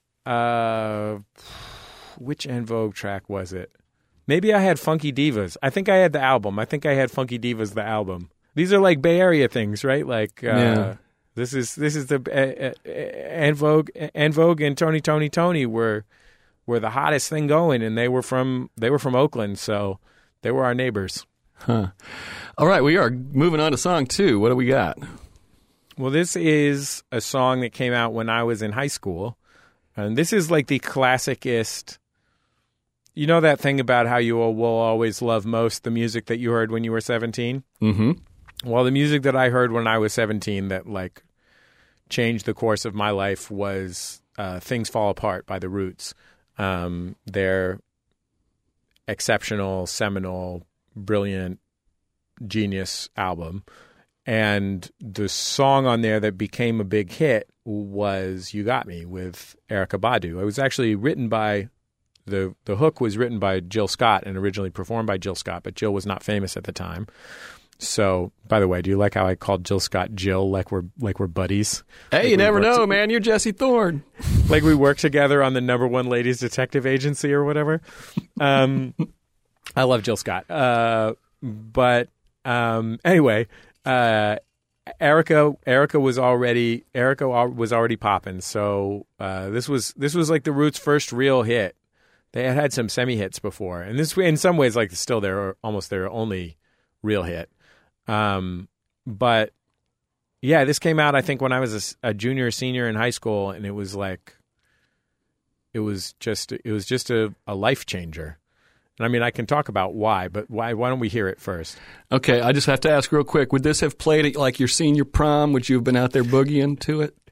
uh, which En Vogue track was it? Maybe I had Funky Divas. I think I had the album. I think I had Funky Divas, the album. These are like Bay Area things, right? Like, uh,
yeah.
this is this is the uh, uh, En Vogue, En Vogue, and Tony, Tony, Tony were were the hottest thing going, and they were from they were from Oakland, so they were our neighbors.
Huh. All right, we are moving on to song two. What do we got?
Well, this is a song that came out when I was in high school, and this is like the classicist. You know that thing about how you will always love most the music that you heard when you were seventeen?
Mm-hmm.
Well, the music that I heard when I was seventeen that like changed the course of my life was uh, Things Fall Apart by The Roots. Um, their exceptional, seminal, brilliant, genius album. And the song on there that became a big hit was You Got Me with Erykah Badu. It was actually written by the the hook was written by Jill Scott and originally performed by Jill Scott, but Jill was not famous at the time. So, by the way, do you like how I called Jill Scott Jill, like we're like we're buddies?
Hey,
like
you never know,
to-
man. You're Jesse Thorne.
like we work together on the number one ladies detective agency or whatever. Um, I love Jill Scott. Uh, but um, anyway, uh, Erica Erica was already Erica al- was already popping. So uh, this was this was like the Roots' first real hit. They had had some semi hits before, and this in some ways like still their almost their only real hit. Um, but yeah, this came out I think when I was a, a junior or senior in high school, and it was like it was just it was just a, a life changer. And I mean, I can talk about why, but why why don't we hear it first?
Okay, I just have to ask real quick. Would this have played at like your senior prom? Would you have been out there boogieing to it?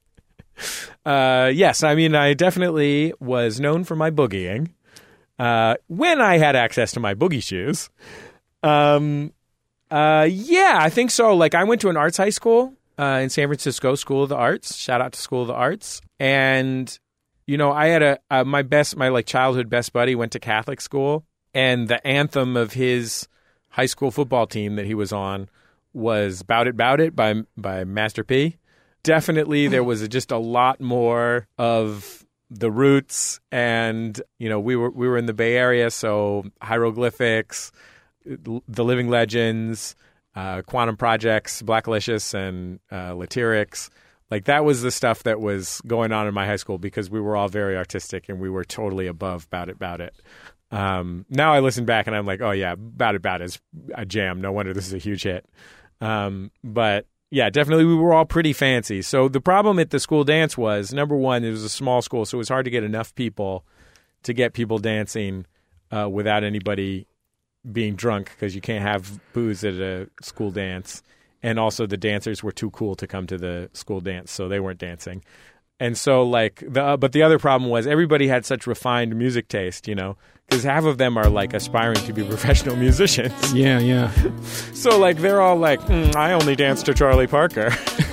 Uh, yes, I mean, I definitely was known for my boogieing uh, when I had access to my boogie shoes. Um, uh, yeah, I think so. Like, I went to an arts high school uh, in San Francisco, School of the Arts. Shout out to School of the Arts. And, you know, I had a uh, my best, my like childhood best buddy went to Catholic school, and the anthem of his high school football team that he was on was "Bout It, Bout It" by by Master P. Definitely, there was just a lot more of the Roots, and you know, we were we were in the Bay Area, so Hieroglyphics, The Living Legends, uh, Quantum Projects, Blacklicious, and uh, Latyrix. Like that was the stuff that was going on in my high school because we were all very artistic and we were totally above "Bout It, Bout It." Um, now I listen back and I'm like, oh yeah, "Bout It, Bout It" is a jam. No wonder this is a huge hit. Um, but yeah, definitely we were all pretty fancy. So the problem at the school dance was, number one, it was a small school, so it was hard to get enough people to get people dancing uh, without anybody being drunk because you can't have booze at a school dance. And also the dancers were too cool to come to the school dance, so they weren't dancing. And so, like, the uh, but the other problem was everybody had such refined music taste, you know, because half of them are, like, aspiring to be professional musicians.
Yeah, yeah.
So, like, they're all like, mm, I only dance to Charlie Parker.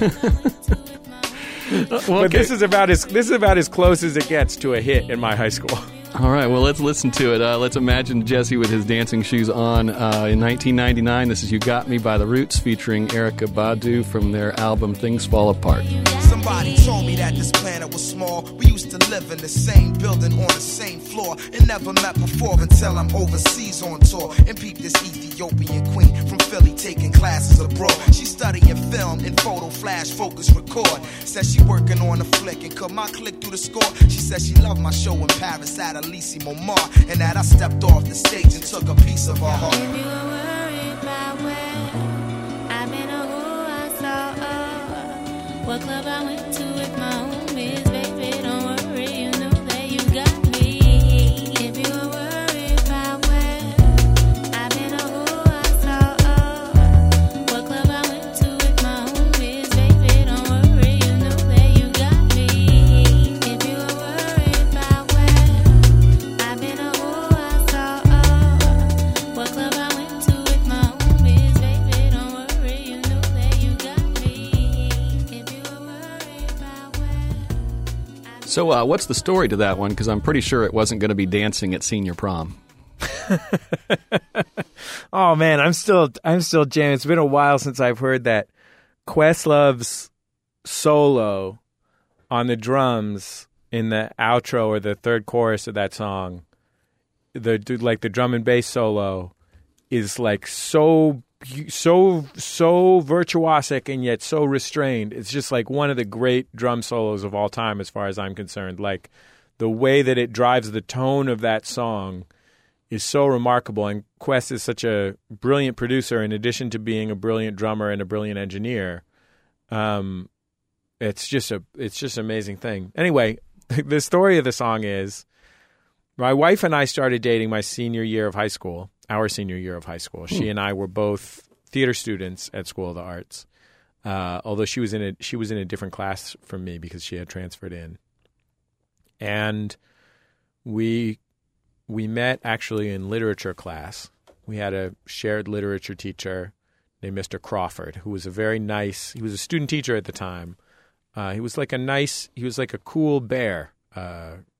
Well,
But
okay.
this is about as this is about as close as it gets to a hit in my high school.
All right, well, let's listen to it. Uh, let's imagine Jesse with his dancing shoes on. Uh, in nineteen ninety-nine, this is You Got Me by The Roots featuring Erykah Badu from their album Things Fall Apart.
Somebody told me that this planet was small. We used to live in the same building on the same floor and never met before until I'm overseas on tour and peep this Ethiopian queen from Philly taking classes abroad. She studying film and photo flash focus record. Says she working on a flick and cut my click through the score. She says she loved my show in Paris at Elysee Montmartre and that I stepped off the stage and took a piece of her heart.
If you were worried about where I've been or who I saw, or what club I went to with my homies, baby, don't worry, you know that you got me. If you were worried about where I've been or who I saw, or what club I went to with my homies, baby, don't worry, you know that you got me. If you were worried about where I've been or who I saw, or what club I went to with my homies, baby, don't worry, you know that you got me. If you were worried about where
So uh, what's the story to that one? Because I'm pretty sure it wasn't going to be dancing at senior prom.
Oh man, I'm still I'm still jamming. It's been a while since I've heard that Questlove's solo on the drums in the outro or the third chorus of that song. The like the drum and bass solo is like so so so virtuosic and yet so restrained. It's just like one of the great drum solos of all time as far as I'm concerned. Like the way that it drives the tone of that song is so remarkable, and Quest is such a brilliant producer in addition to being a brilliant drummer and a brilliant engineer. Um, it's just a it's just an amazing thing. Anyway, the story of the song is my wife and I started dating my senior year of high school, our senior year of high school. She and I were both theater students at School of the Arts, uh, although she was in a she was in a different class from me because she had transferred in. And we we met actually in literature class. We had a shared literature teacher named Mister Crawford, who was a very nice, he was a student teacher at the time. Uh, he was like a nice, he was like a cool bear. Uh,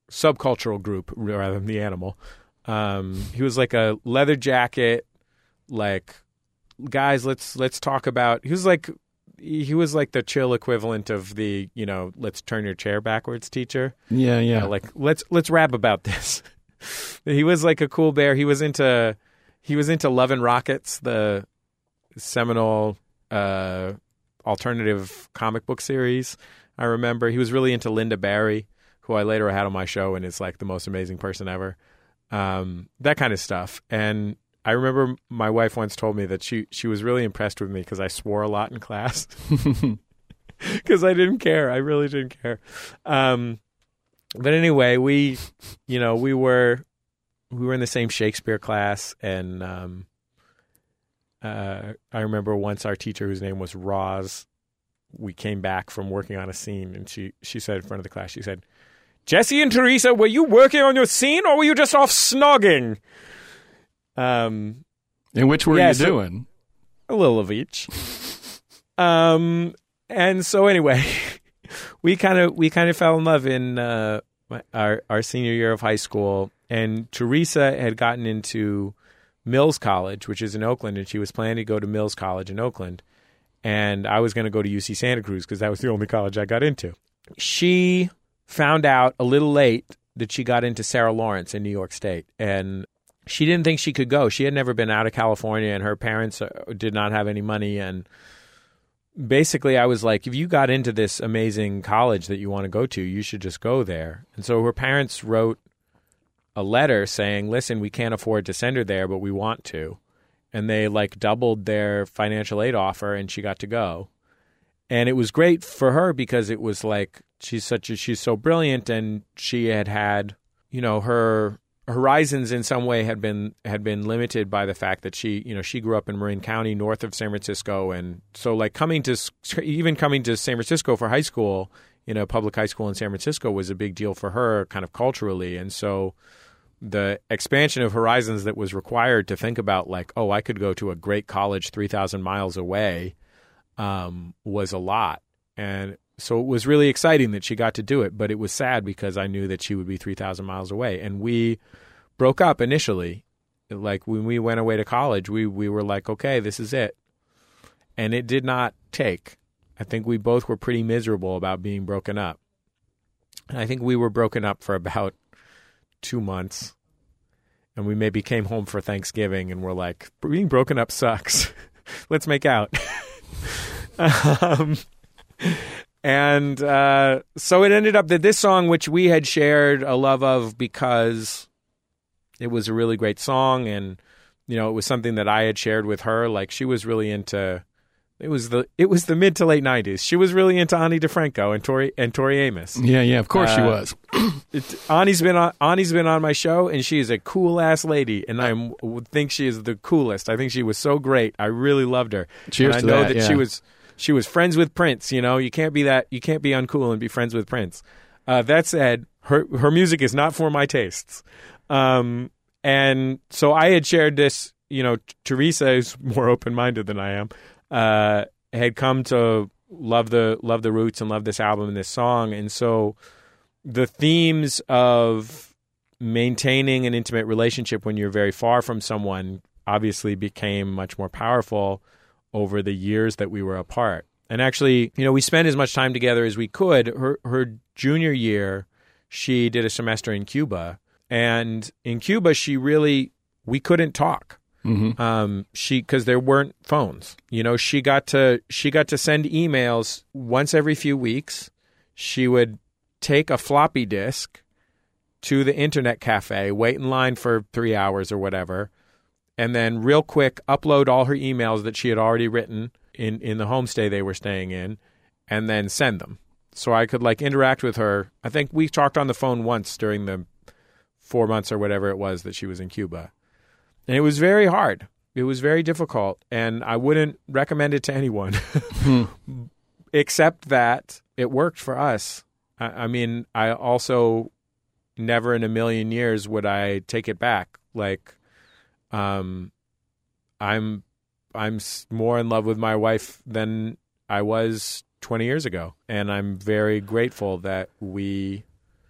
subcultural group rather than the animal. Um, he was like a leather jacket, like guys, let's let's talk about. He was like he was like the chill equivalent of the you know let's turn your chair backwards teacher.
Yeah, yeah.
Uh, like let's let's rap about this. He was like a cool bear. He was into he was into Love and Rockets, the seminal uh, alternative comic book series. I remember he was really into Linda Barry, who I later had on my show and is like the most amazing person ever. Um, that kind of stuff. And I remember my wife once told me that she, she was really impressed with me because I swore a lot in class because I didn't care. I really didn't care. Um, but anyway, we, you know, we were, we were in the same Shakespeare class. And, um, uh, I remember once our teacher, whose name was Roz, we came back from working on a scene and she, she said in front of the class, she said, "Jesse and Teresa, were you working on your scene or were you just off snogging?" Um,
and which were
yeah,
you
so-
doing?
A little of each. um, and so anyway, we kind of we kind of fell in love in uh, my, our our senior year of high school. And Teresa had gotten into Mills College, which is in Oakland, and she was planning to go to Mills College in Oakland. And I was going to go to U C Santa Cruz because that was the only college I got into. She found out a little late that she got into Sarah Lawrence in New York State, and she didn't think she could go. She had never been out of California, and her parents uh, did not have any money. And basically, I was like, if you got into this amazing college that you want to go to, you should just go there. And so her parents wrote a letter saying, listen, we can't afford to send her there, but we want to. And they like doubled their financial aid offer, and she got to go. And it was great for her because it was like, she's such a, she's so brilliant, and she had had, you know, her horizons in some way had been had been limited by the fact that she, you know, she grew up in Marin County, north of San Francisco, and so like coming to even coming to San Francisco for high school, you know, public high school in San Francisco was a big deal for her, kind of culturally, and so the expansion of horizons that was required to think about, like, oh, I could go to a great college three thousand miles away, um, was a lot, and so it was really exciting that she got to do it, but it was sad because I knew that she would be three thousand miles away. And we broke up initially. Like when we went away to college, we, we were like, okay, this is it. And it did not take. I think we both were pretty miserable about being broken up. And I think we were broken up for about two months. And we maybe came home for Thanksgiving and were like, being broken up sucks. Let's make out. um And uh, so it ended up that this song, which we had shared a love of because it was a really great song, and you know it was something that I had shared with her. Like she was really into it was the it was the mid to late nineties. She was really into Ani DeFranco and Tori and Tori Amos.
Yeah, yeah, of course
uh,
she was.
it, Ani's been on Ani's been on my show, and she is a cool ass lady, and I think she is the coolest. I think she was so great. I really loved her.
Cheers
and
to
I know
that,
that
yeah.
she was. She was friends with Prince, you know. You can't be that. You can't be uncool and be friends with Prince. Uh, that said, her her music is not for my tastes. Um, and so I had shared this. You know, Teresa is more open minded than I am. Uh, had come to love the love the Roots and love this album and this song, and so the themes of maintaining an intimate relationship when you're very far from someone obviously became much more powerful over the years that we were apart. And actually, you know, we spent as much time together as we could. Her her junior year, she did a semester in Cuba. And in Cuba, she really, we couldn't talk.
Mm-hmm.
Um, she, because there weren't phones. You know, she got to she got to send emails once every few weeks. She would take a floppy disk to the internet cafe, wait in line for three hours or whatever, and then real quick upload all her emails that she had already written in, in the homestay they were staying in, and then send them. So I could like interact with her. I think we talked on the phone once during the four months or whatever it was that she was in Cuba. And it was very hard. It was very difficult. And I wouldn't recommend it to anyone, except that it worked for us. I, I mean, I also never in a million years would I take it back. Like, Um, I'm I'm s- more in love with my wife than I was twenty years ago, and I'm very grateful that we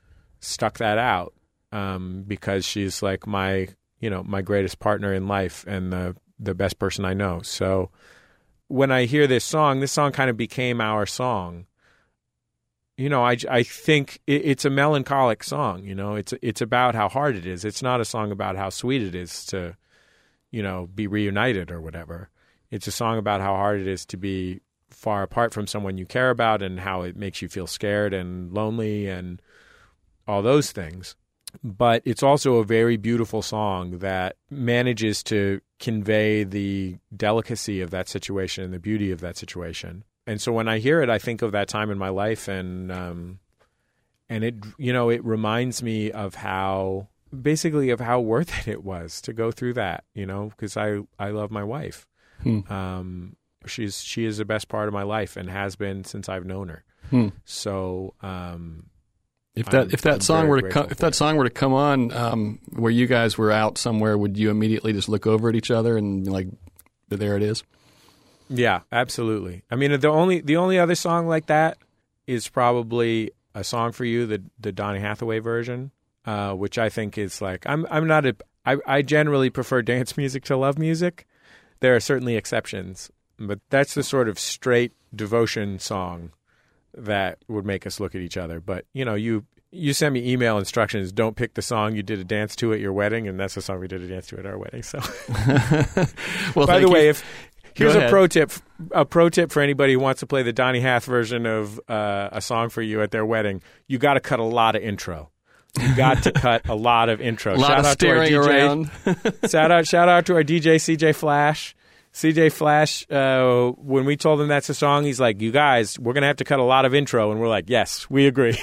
stuck that out um, because she's like my, you know, my greatest partner in life and the the best person I know. So when I hear this song, this song kind of became our song. You know, I, I think it, it's a melancholic song. You know, it's it's about how hard it is. It's not a song about how sweet it is to, you know, be reunited or whatever. It's a song about how hard it is to be far apart from someone you care about and how it makes you feel scared and lonely and all those things. But it's also a very beautiful song that manages to convey the delicacy of that situation and the beauty of that situation. And so when I hear it, I think of that time in my life, and um, and it, you know, it reminds me of how, basically of how worth it it was to go through that, you know, because I, I love my wife. Hmm. Um, she's she is the best part of my life and has been since I've known her. Hmm. So um,
if that
I'm,
if that
I'm
song were to come, if that
it.
song were to come on, um, where you guys were out somewhere, would you immediately just look over at each other and be like, there it is?
Yeah, absolutely. I mean, the only the only other song like that is probably A Song for You, the the Donny Hathaway version, uh, which I think is like, I'm I'm not a I, I generally prefer dance music to love music. There are certainly exceptions, but that's the sort of straight devotion song that would make us look at each other. But you know, you you send me email instructions. Don't pick the song you did a dance to at your wedding, and that's the song we did a dance to at our wedding. So,
well,
by the
you.
way, if Here's
Go
a
ahead.
pro tip. A pro tip for anybody who wants to play the Donny Hath version of uh, A Song for You at their wedding. You got to cut a lot of intro. You got to cut a lot of intro.
A lot
shout
of
out
staring
to our D J,
around.
shout out, shout out to our D J C J Flash. C J Flash. Uh, when we told him that's a song, he's like, "You guys, we're gonna have to cut a lot of intro," and we're like, "Yes, we agree."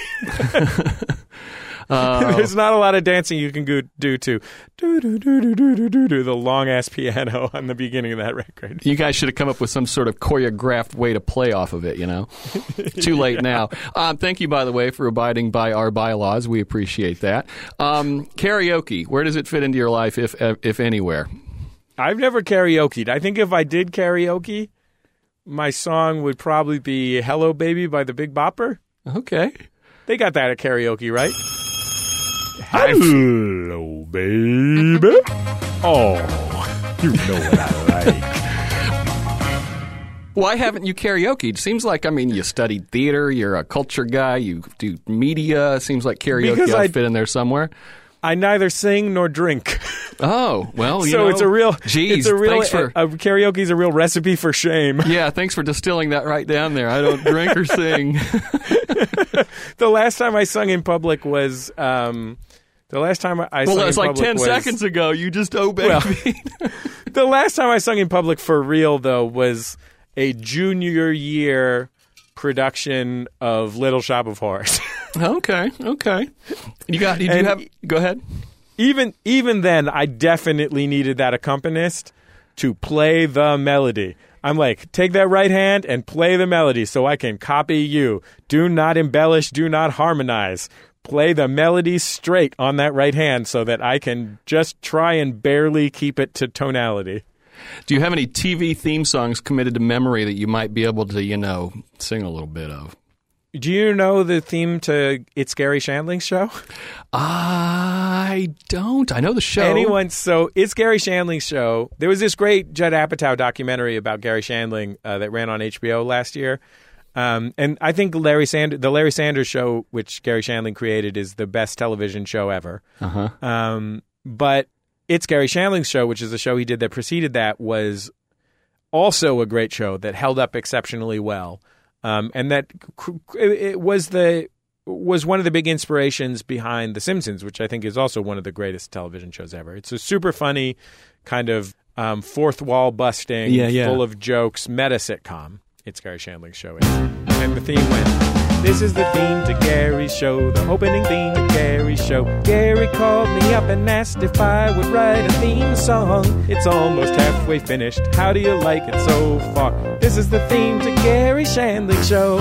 Uh,
There's not a lot of dancing you can go, do to do do do do do do do do the long ass piano on the beginning of that record.
You guys should have come up with some sort of choreographed way to play off of it, you know? Too late now. Um, thank you, by the way, for abiding by our bylaws. We appreciate that. Um, karaoke, where does it fit into your life, if if anywhere?
I've never karaoke'd. I think if I did karaoke, my song would probably be Hello Baby by the Big Bopper.
Okay.
They got that at karaoke, right? Hello, baby. Oh, you know what I like.
Why haven't you karaoke'd? Seems like, I mean, you studied theater, you're a culture guy, you do media. Seems like karaoke
Because
ought
I-
to fit in there somewhere.
I neither sing nor drink.
Oh, well, you
so
know.
it's a real,
Geez,
it's a real,
thanks for,
uh, karaoke is a real recipe for shame.
yeah, thanks for distilling that right down there. I don't drink or sing.
The last time I sung in public was, um, the last time I I
Well,
sung
that was
in
like
public
ten
was,
seconds ago. You just obeyed
Well,
me.
The last time I sung in public for real, though, was a junior year production of Little Shop of Horrors.
Okay, okay. You got, did you
And-
have, go ahead.
even even then, I definitely needed that accompanist to play the melody. I'm like, take that right hand and play the melody so I can copy you. Do not embellish, do not harmonize. Play the melody straight on that right hand so that I can just try and barely keep it to tonality.
Do you have any T V theme songs committed to memory that you might be able to, you know, sing a little bit of?
Do you know the theme to It's Gary Shandling's show?
I don't. I know the show.
Anyone? So it's Gary Shandling's show. There was this great Judd Apatow documentary about Gary Shandling uh, that ran on H B O last year. Um, and I think Larry Sand- the Larry Sanders Show, which Gary Shandling created, is the best television show ever.
Uh-huh.
Um, but It's Gary Shandling's show, which is the show he did that preceded that, was also a great show that held up exceptionally well. Um, and that it was the was one of the big inspirations behind The Simpsons, which I think is also one of the greatest television shows ever. It's a super funny kind of um, fourth wall busting,
Yeah, yeah.
full of jokes, meta sitcom. It's Gary Shandling's show, is. And the theme went, "This is the theme to Gary's show, the opening theme to Gary's show. Gary called me up and asked if I would write a theme song. It's almost halfway finished. How do you like it so far? This is the theme to Gary Shandling's show."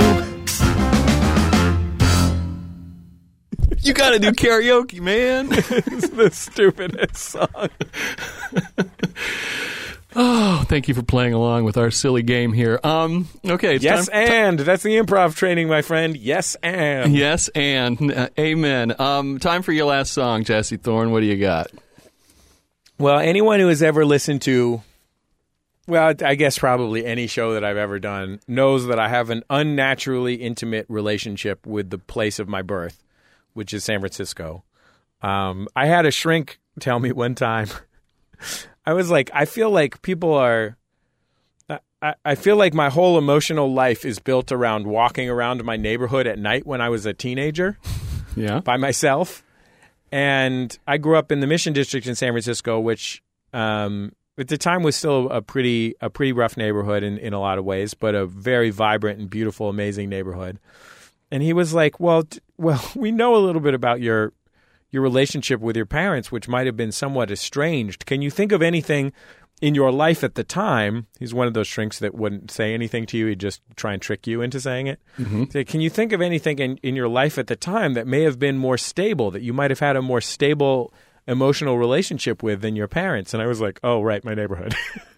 You got to do karaoke, man.
It's the stupidest song.
Oh, thank you for playing along with our silly game here. Um, okay. It's
Yes,
time,
and that's the improv training, my friend. Yes, and.
Yes, and uh, amen. Um, time for your last song, Jesse Thorne. What do you got?
Well, anyone who has ever listened to, well, I guess probably any show that I've ever done knows that I have an unnaturally intimate relationship with the place of my birth, which is San Francisco. Um, I had a shrink tell me one time, I was like, I feel like people are, I, I feel like my whole emotional life is built around walking around my neighborhood at night when I was a teenager
Yeah.
by myself. And I grew up in the Mission District in San Francisco, which um, at the time was still a pretty a pretty rough neighborhood in, in a lot of ways, but a very vibrant and beautiful, amazing neighborhood. And he was like, well, t- well, we know a little bit about your your relationship with your parents, which might have been somewhat estranged. Can you think of anything in your life at the time? He's one of those shrinks that wouldn't say anything to you. He'd just try and trick you into saying it. Mm-hmm. Say, can you think of anything in, in your life at the time that may have been more stable, that you might have had a more stable emotional relationship with than your parents? And I was like, oh, right, my neighborhood.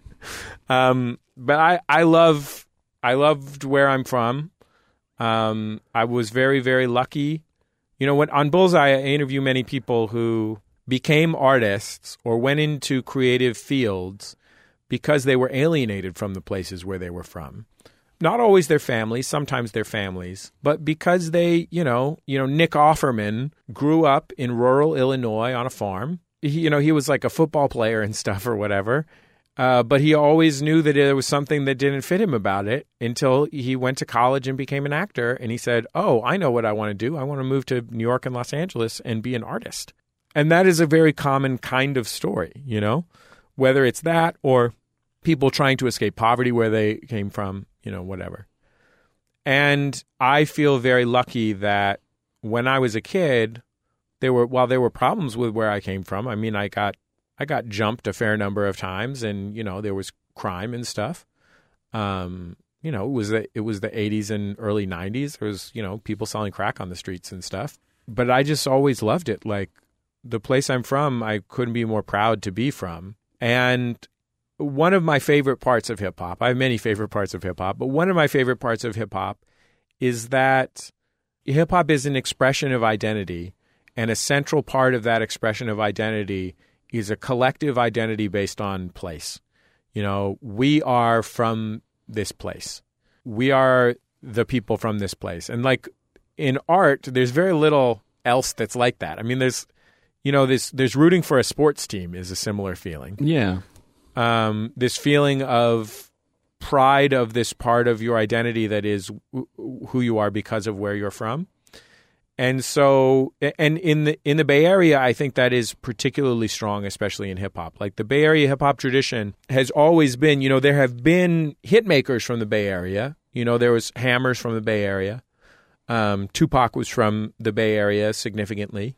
um, but I, I love, I loved where I'm from. Um, I was very, very lucky. You know, when on Bullseye, I interview many people who became artists or went into creative fields because they were alienated from the places where they were from. Not always their families, sometimes their families, but because they, you know, you know, Nick Offerman grew up in rural Illinois on a farm. He, you know, he was like a football player and stuff or whatever. Uh, but he always knew that there was something that didn't fit him about it until he went to college and became an actor. And he said, oh, I know what I want to do. I want to move to New York and Los Angeles and be an artist. And that is a very common kind of story, you know, whether it's that or people trying to escape poverty where they came from, you know, whatever. And I feel very lucky that when I was a kid, there were, while there were problems with where I came from, I mean, I got I got jumped a fair number of times, and you know there was crime and stuff. Um, you know, it was the it was the eighties and early nineties. There was you know people selling crack on the streets and stuff. But I just always loved it. Like the place I'm from, I couldn't be more proud to be from. And one of my favorite parts of hip hop, I have many favorite parts of hip hop, but one of my favorite parts of hip hop is that hip hop is an expression of identity, and a central part of that expression of identity is a collective identity based on place. You know, we are from this place. We are the people from this place. And like in art, there's very little else that's like that. I mean, there's, you know, this, there's rooting for a sports team is a similar feeling.
Yeah.
Um, this feeling of pride of this part of your identity that is w- who you are because of where you're from. And so, and in the in the Bay Area, I think that is particularly strong, especially in hip hop. Like the Bay Area hip hop tradition has always been, you know, there have been hit makers from the Bay Area. You know, there was Hammers from the Bay Area. Um, Tupac was from the Bay Area significantly.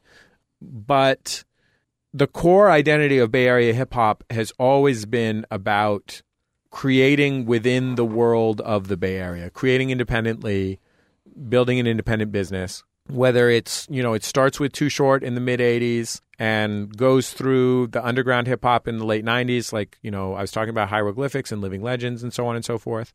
But the core identity of Bay Area hip hop has always been about creating within the world of the Bay Area, creating independently, building an independent business. Whether it's, you know, it starts with Too Short in the mid-eighties and goes through the underground hip-hop in the late nineties, like, you know, I was talking about Hieroglyphics and Living Legends and so on and so forth,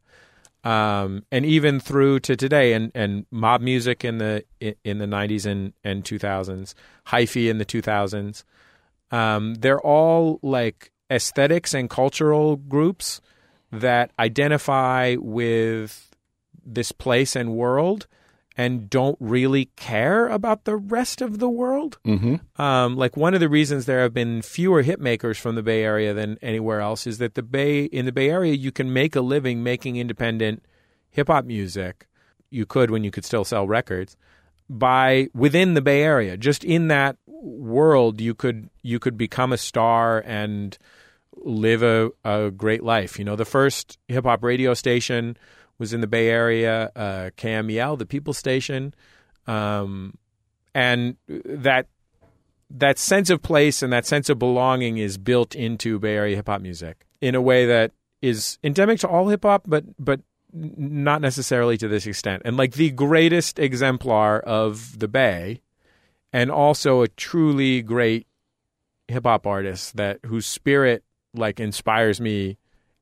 um, and even through to today, and, and mob music in the in the nineties and, and two thousands, hyphy in the two thousands. Um, they're all, like, aesthetics and cultural groups that identify with this place and world and don't really care about the rest of the world.
Mm-hmm.
Um, like one of the reasons there have been fewer hit makers from the Bay Area than anywhere else is that the Bay in the Bay Area you can make a living making independent hip hop music. You could when you could still sell records by within the Bay Area. Just in that world, you could you could become a star and live a, a great life. You know, the first hip hop radio station was in the Bay Area, uh, K M E L, the People Station, um, and that that sense of place and that sense of belonging is built into Bay Area hip hop music in a way that is endemic to all hip hop, but but not necessarily to this extent. And like the greatest exemplar of the Bay, and also a truly great hip hop artist that whose spirit like inspires me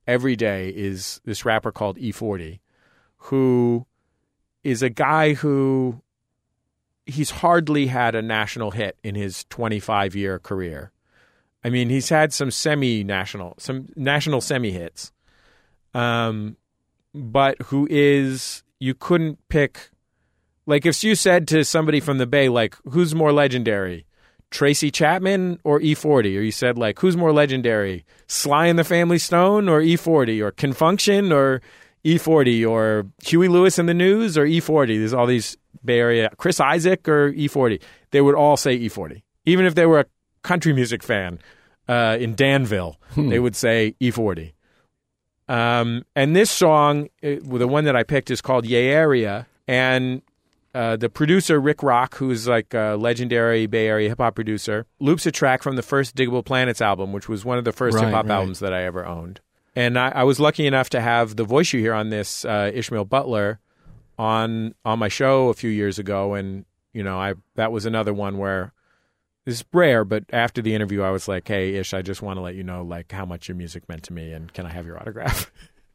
every day is this rapper called E forty, who is a guy who he's hardly had a national hit in his twenty-five year career. I mean, he's had some semi-national, some national semi-hits, um, but who is, you couldn't pick, like if you said to somebody from the Bay, like, who's more legendary, Tracy Chapman or E forty? Or you said, like, who's more legendary, Sly and the Family Stone or E forty? Or Confunction or E forty? Or Huey Lewis and the News or E forty? There's all these Bay Area, Chris Isaak or E forty? They would all say E forty. Even if they were a country music fan uh, in Danville, hmm. they would say E forty. Um, and this song, it, the one that I picked, is called Yay Area. And uh, the producer, Rick Rock, who's like a legendary Bay Area hip-hop producer, loops a track from the first Diggable Planets album, which was one of the first
right,
hip-hop
right.
albums that I ever owned. And I, I was lucky enough to have the voice you hear on this, uh, Ishmael Butler, on on my show a few years ago. And, you know, I that was another one where it's rare, but after the interview, I was like, hey, Ish, I just want to let you know, like, how much your music meant to me, and can I have your autograph?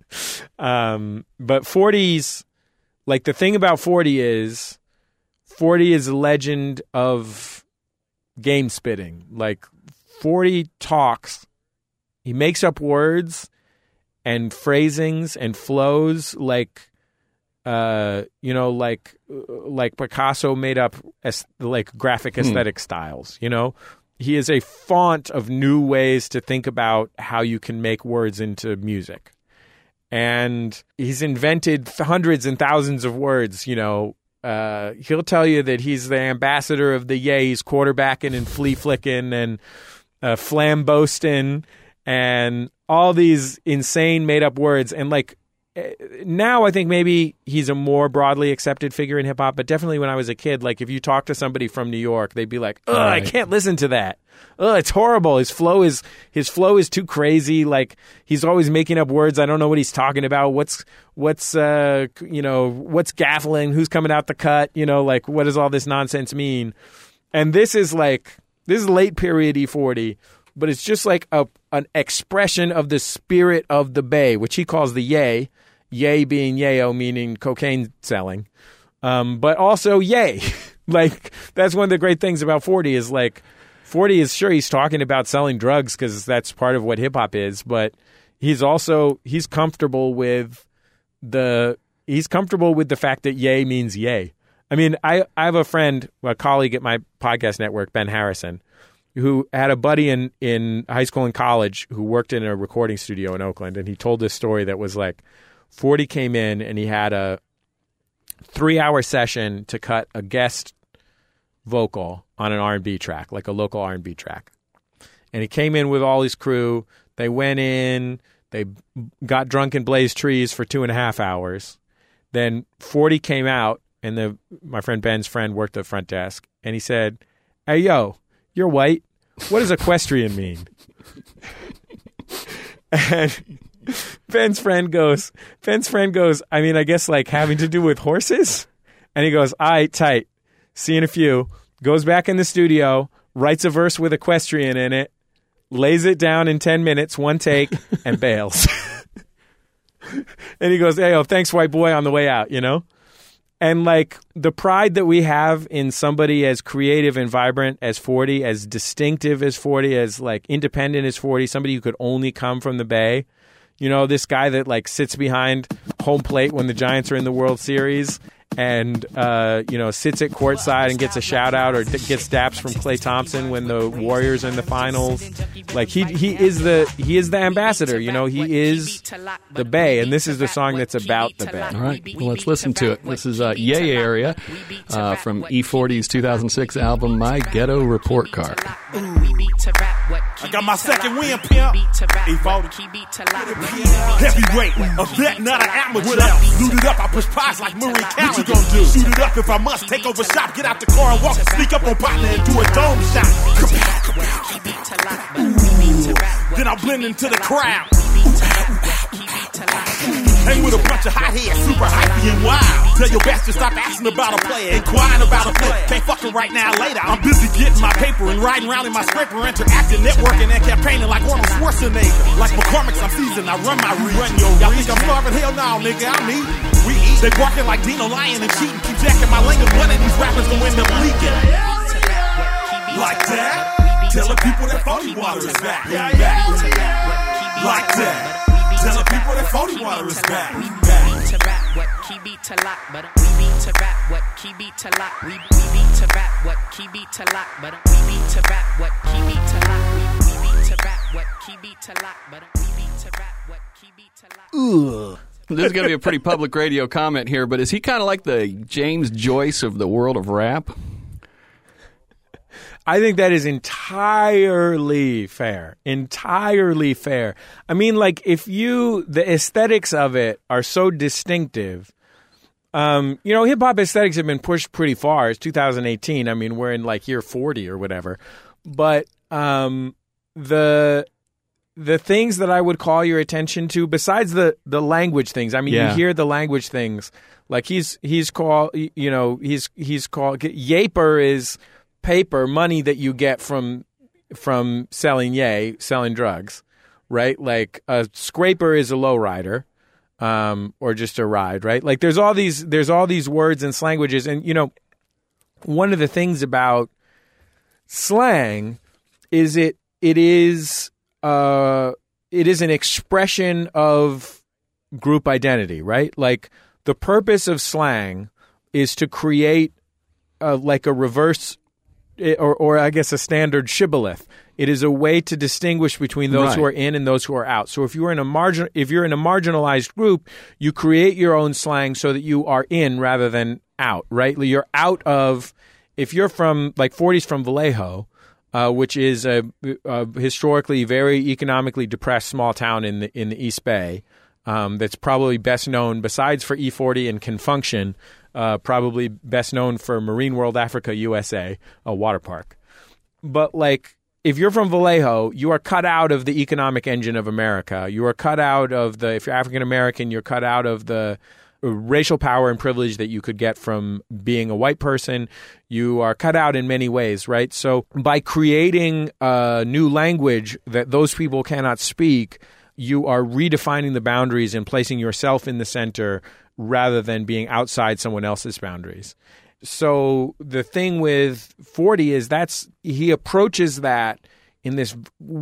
um, but forty's, like, the thing about forty is, forty is a legend of game spitting. Like, forty talks, he makes up words and phrasings and flows like, uh, you know, like like Picasso made up as, like graphic aesthetic hmm. styles. You know, he is a font of new ways to think about how you can make words into music, and he's invented hundreds and thousands of words. You know, uh, he'll tell you that he's the ambassador of the yay. He's quarterbacking and flea flicking and uh, flamboasting and all these insane made up words. And like, now I think maybe he's a more broadly accepted figure in hip hop, but definitely when I was a kid, like if you talk to somebody from New York, they'd be like, "Ugh, right. I can't listen to that. Ugh, it's horrible. His flow is his flow is too crazy. Like he's always making up words. I don't know what he's talking about. What's what's uh you know what's gaffling? Who's coming out the cut? You know, like what does all this nonsense mean?" And this is like this is late period E forty, but it's just like a an expression of the spirit of the Bay, which he calls the yay. Yay being yayo, meaning cocaine selling, um, but also yay. Like that's one of the great things about forty is like forty is sure he's talking about selling drugs because that's part of what hip hop is, but he's also he's comfortable with the he's comfortable with the fact that yay means yay. I mean, I, I have a friend, a colleague at my podcast network, Ben Harrison, who had a buddy in, in high school and college who worked in a recording studio in Oakland, and he told this story that was like, forty came in and he had a three-hour session to cut a guest vocal on an R and B track, like a local R and B track. And he came in with all his crew. They went in, they got drunk and blazed trees for two and a half hours. Then forty came out, and the my friend Ben's friend worked at the front desk, and he said, "Hey, yo, you're white. What does equestrian mean?" And Ben's friend goes, Ben's friend goes, I mean, I guess like having to do with horses? And he goes, all right, tight. See you in a few. Goes back in the studio, writes a verse with equestrian in it, lays it down in ten minutes, one take, and bails. And he goes, hey, oh, thanks, white boy, on the way out, you know? And like the pride that we have in somebody as creative and vibrant as forty, as distinctive as forty, as like independent as forty, somebody who could only come from the Bay. You know, this guy that like sits behind home plate when the Giants are in the World Series and, uh, you know, sits at courtside and gets a shout out or d- gets daps from Klay Thompson when the Warriors are in the finals. Like he he is the he is the ambassador. You know, he is the Bay, and this is the song that's about the Bay.
All right, well, let's listen to it. This is uh, Yay Area uh, from E forty's two thousand six album, My Ghetto Report Card.
I got my second win, pimp. E forty. Heavyweight, a vet, not an amateur. Loot it up, I push pies like Murray County. What you gonna do? Shoot it up if I must. Take over shop, get out the car and walk. Sneak up on partner and do a dome shot. Ooh. Then I blend into the crowd. Hang with a bunch of hot heads, super hypey and wild. Tell your bastard stop asking about a player, inquiring about a player. Can't fucking right now, later. I'm busy getting my paper and riding around in my scraper, interacting, networking, and campaigning like Arnold Schwarzenegger. Like McCormick's, I'm seasoned, I run my region. Run your Y'all think I'm starving? Hell no, nigga, I'm eating. We eat. They barking like Dino, lying and cheating. Keep jacking my lane, and one of these rappers gon' end up leaking. Like that? Telling people that phony water is back. Yeah, yeah, yeah. Like that. Telling people that phony water is back.
We beat to rap what key beat to lock, but we beat to rap what key beat to lock. We we beat to rap what key beat to lock, but we beat to rap what key beat to lock. We we beat to rap what key beat to lock, but we beat to rap what key beat to lock.
Ugh. This is going to be a pretty public radio comment here, but is he kind of like the James Joyce of the world of rap?
I think that is entirely fair. Entirely fair. I mean, like, if you, the aesthetics of it are so distinctive. Um, you know, hip-hop aesthetics have been pushed pretty far. It's two thousand eighteen. I mean, we're in, like, year forty or whatever. But um, the the things that I would call your attention to, besides the, the language things, I mean,
Yeah.
you hear the language things. Like, he's he's called, you know, he's he's called, yaper is paper, money that you get from from selling yay, selling drugs, right? Like a scraper is a lowrider, um, or just a ride, right? Like there's all these there's all these words and languages, and you know, one of the things about slang is it it is uh it is an expression of group identity, right? Like the purpose of slang is to create uh, like a reverse. Or, or I guess a standard shibboleth. It is a way to distinguish between those
Right.
who are in and those who are out. So if you're in a margin, if you're in a marginalized group, you create your own slang so that you are in rather than out. Right? You're out of. If you're from like forty's from Vallejo, uh, which is a, a historically very economically depressed small town in the in the East Bay, um, that's probably best known besides for E forty and Can Function. Uh, probably best known for Marine World Africa U S A, a water park. But like, if you're from Vallejo, you are cut out of the economic engine of America. You are cut out of the, if you're African American, you're cut out of the racial power and privilege that you could get from being a white person. You are cut out in many ways, right? So by creating a new language that those people cannot speak, you are redefining the boundaries and placing yourself in the center rather than being outside someone else's boundaries. So the thing with forty is that's he approaches that in this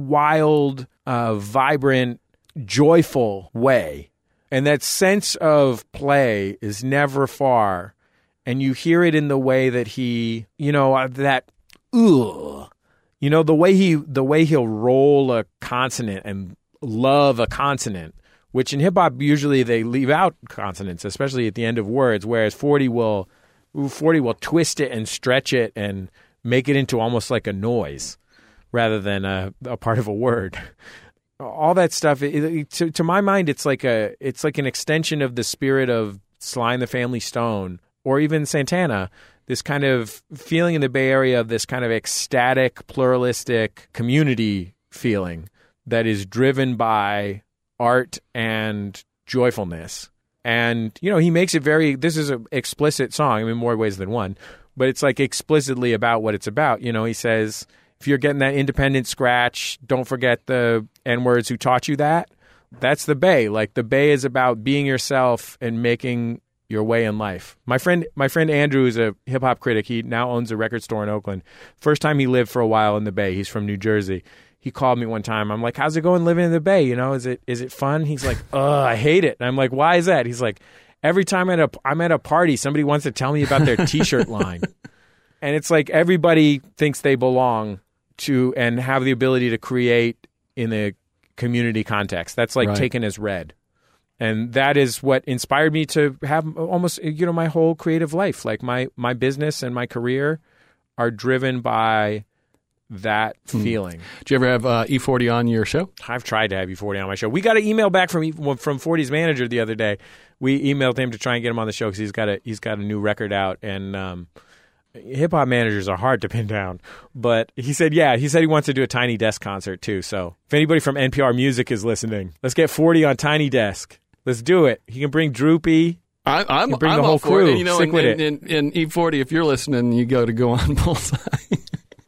wild, uh, vibrant, joyful way. And that sense of play is never far. And you hear it in the way that he, you know, uh, that, ugh, you know, the way he, the way he'll roll a consonant and love a consonant. Which in hip hop usually they leave out consonants, especially at the end of words. Whereas forty will, forty will twist it and stretch it and make it into almost like a noise, rather than a, a part of a word. All that stuff. It, it, to, to my mind, it's like a, it's like an extension of the spirit of Sly and the Family Stone, or even Santana. This kind of feeling in the Bay Area of this kind of ecstatic, pluralistic community feeling that is driven by art and joyfulness. And, you know, he makes it very, this is an explicit song, I mean, more ways than one, but it's like explicitly about what it's about. You know, he says, if you're getting that independent scratch, don't forget the N-words who taught you that. That's the Bay. Like, the Bay is about being yourself and making your way in life. My friend, my friend Andrew is a hip-hop critic. He now owns a record store in Oakland. First time he lived for a while in the Bay. He's from New Jersey. He called me one time. I'm like, how's it going living in the Bay? You know, is it is it fun? He's like, oh, I hate it. And I'm like, why is that? He's like, every time at a, I'm at a party, somebody wants to tell me about their T-shirt line. And it's like everybody thinks they belong to and have the ability to create in a community context. That's like
Right.
taken as read. And that is what inspired me to have almost, you know, my whole creative life. Like my, my business and my career are driven by that feeling.
Did you ever have uh, E forty on your show?
I've tried to have E forty on my show. We got an email back from from forty's manager the other day. We emailed him to try and get him on the show because he's got a he's got a new record out, and um, hip hop managers are hard to pin down. But he said, yeah, he said he wants to do a Tiny Desk concert too. So if anybody from N P R Music is listening, let's get forty on Tiny Desk. Let's do it. He can bring Droopy.
I, I'm,
You bring
I'm
the
all
whole
for it.
crew.
And, you know,
Stick
in,
with
in,
it.
in, in E forty, if you're listening, you go to go on Bullseye.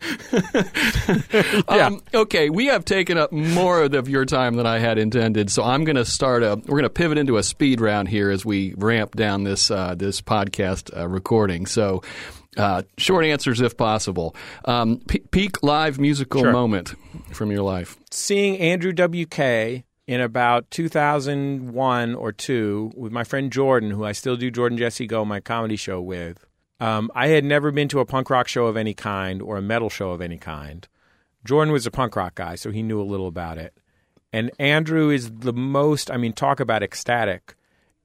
um, okay, we have taken up more of your time than I had intended, so I'm going to start a. We're going to pivot into a speed round here as we ramp down this uh, this podcast uh, recording. So, uh, short answers if possible. Um, pe- peak live musical
Sure.
moment from your life.
Seeing Andrew W K in about two thousand one or two with my friend Jordan, who I still do Jordan Jesse Go, my comedy show with. Um, I had never been to a punk rock show of any kind or a metal show of any kind. Jordan was a punk rock guy, so he knew a little about it. And Andrew is the most, I mean, talk about ecstatic.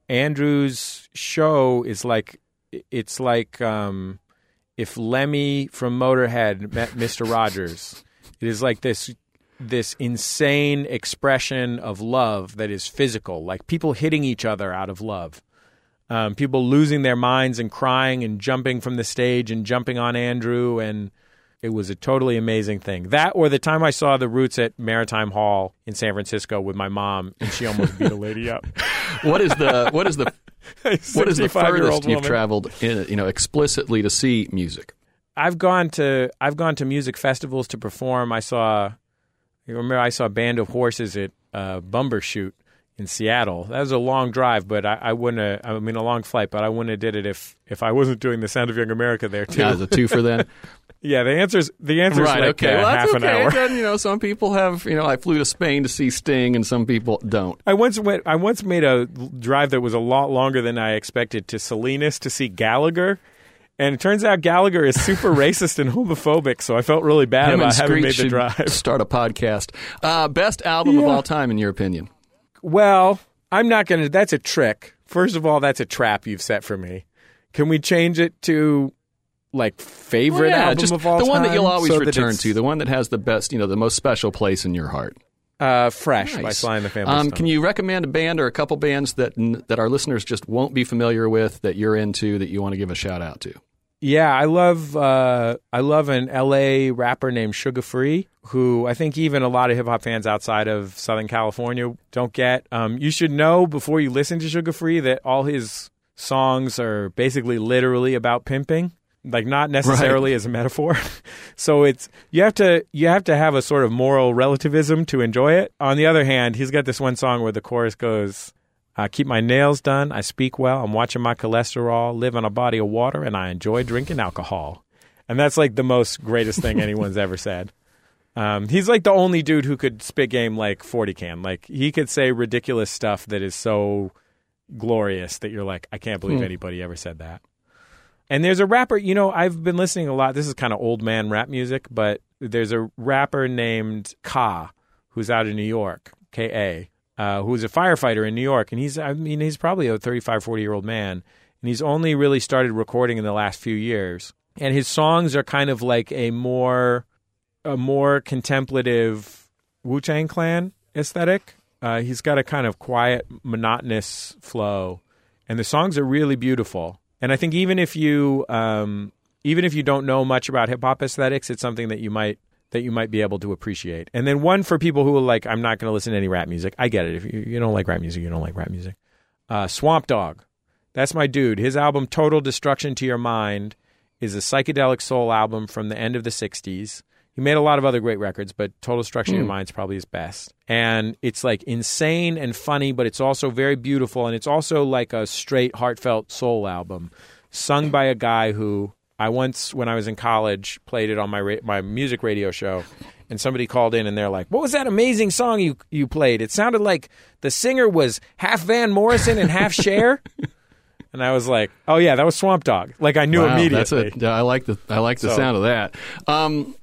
Andrew's show is like, it's like um, if Lemmy from Motorhead met Mister Rogers. It is like this this insane expression of love that is physical, like people hitting each other out of love. Um, people losing their minds and crying and jumping from the stage and jumping on Andrew, and it was a totally amazing thing. That or the time I saw the Roots at Maritime Hall in San Francisco with my mom, and she almost beat a lady up.
What is the what is the what is the furthest you've
woman.
traveled in, you know, explicitly to see music?
I've gone to I've gone to music festivals to perform. I saw, you remember I saw Band of Horses at uh, Bumbershoot in Seattle. That was a long drive, but I, I wouldn't have, I mean, a long flight, but I wouldn't have did it if, if I wasn't doing the Sound of Young America there, too.
Yeah, the two for then?
Yeah, the answer's, the answer's
right,
like
okay.
uh,
Well,
half
that's
an
okay.
hour.
Then, you know, some people have, you know, I flew to Spain to see Sting, and some people don't.
I once went, I once made a drive that was a lot longer than I expected to Salinas to see Gallagher. And it turns out Gallagher is super racist and homophobic, so I felt really bad
Him
about
and
having
Screech
made the
should
drive.
start a podcast. Uh, best album of
Yeah.
all time, in your opinion?
Well, I'm not going to. That's a trick. First of all, that's a trap you've set for me. Can we change it to like favorite
Well, yeah,
album
just
of all
the one
time?
that you'll always
so that
return
it's,
to, the one that has the best, you know, the most special place in your heart.
Uh, Fresh by
Nice.
Sly and the Family
Um,
Stone.
can you recommend a band or a couple bands that that our listeners just won't be familiar with that you're into that you want to give a shout out to?
Yeah, I love uh, I love an L A rapper named Sugar Free, who I think even a lot of hip hop fans outside of Southern California don't get. Um, you should know before you listen to Sugar Free that all his songs are basically literally about pimping, like not necessarily
Right.
as a metaphor. So it's you have to you have to have a sort of moral relativism to enjoy it. On the other hand, he's got this one song where the chorus goes, I keep my nails done, I speak well, I'm watching my cholesterol, live on a body of water, and I enjoy drinking alcohol. And that's like the most greatest thing anyone's ever said. Um, he's like the only dude who could spit game like forty can. Like he could say ridiculous stuff that is so glorious that you're like, I can't believe
Hmm.
anybody ever said that. And there's a rapper, you know, I've been listening a lot. This is kind of old man rap music, but there's a rapper named Ka who's out of New York, K A. Uh, who's a firefighter in New York, and he's, I mean, he's probably a thirty-five, forty-year-old man, and he's only really started recording in the last few years. And his songs are kind of like a more, a more contemplative Wu-Tang Clan aesthetic. Uh, he's got a kind of quiet, monotonous flow, and the songs are really beautiful. And I think even if you, um, even if you don't know much about hip hop aesthetics, it's something that you might. that you might be able to appreciate. And then one for people who are like, I'm not going to listen to any rap music. I get it. If you, you don't like rap music, you don't like rap music. Uh, Swamp Dogg. That's my dude. His album, Total Destruction to Your Mind, is a psychedelic soul album from the end of the sixties. He made a lot of other great records, but Total Destruction to Your Mind is probably his best. And it's like insane and funny, but it's also very beautiful. And it's also like a straight, heartfelt soul album sung by a guy who... I once, when I was in college, played it on my ra- my music radio show, and somebody called in and they're like, what was that amazing song you you played? It sounded like the singer was half Van Morrison and half Cher. And I was like, oh, yeah, that was Swamp Dogg. Like, I knew
Wow,
immediately.
That's a, I like the I like the
So-
sound of that. Um,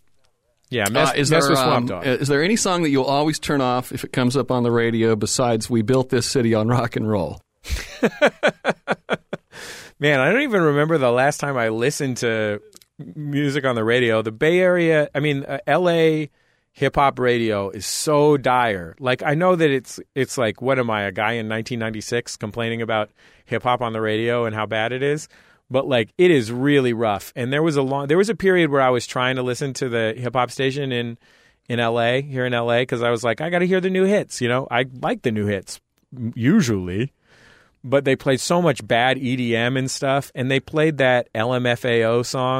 yeah, mess,
uh, is
mess
there
with Swamp
um,
Dogg.
is there any song that you'll always turn off if it comes up on the radio besides "We Built This City on Rock and Roll"?
Man, I don't even remember the last time I listened to music on the radio. The Bay Area, I mean, uh, L A hip hop radio is so dire. Like, I know that it's it's like, what am I, a guy in nineteen ninety-six complaining about hip hop on the radio and how bad it is? But like, it is really rough. And there was a long, there was a period where I was trying to listen to the hip hop station in in L A, here in L A, because I was like, I got to hear the new hits. You know, I like the new hits usually. But they played so much bad E D M and stuff, and they played that L M F A O song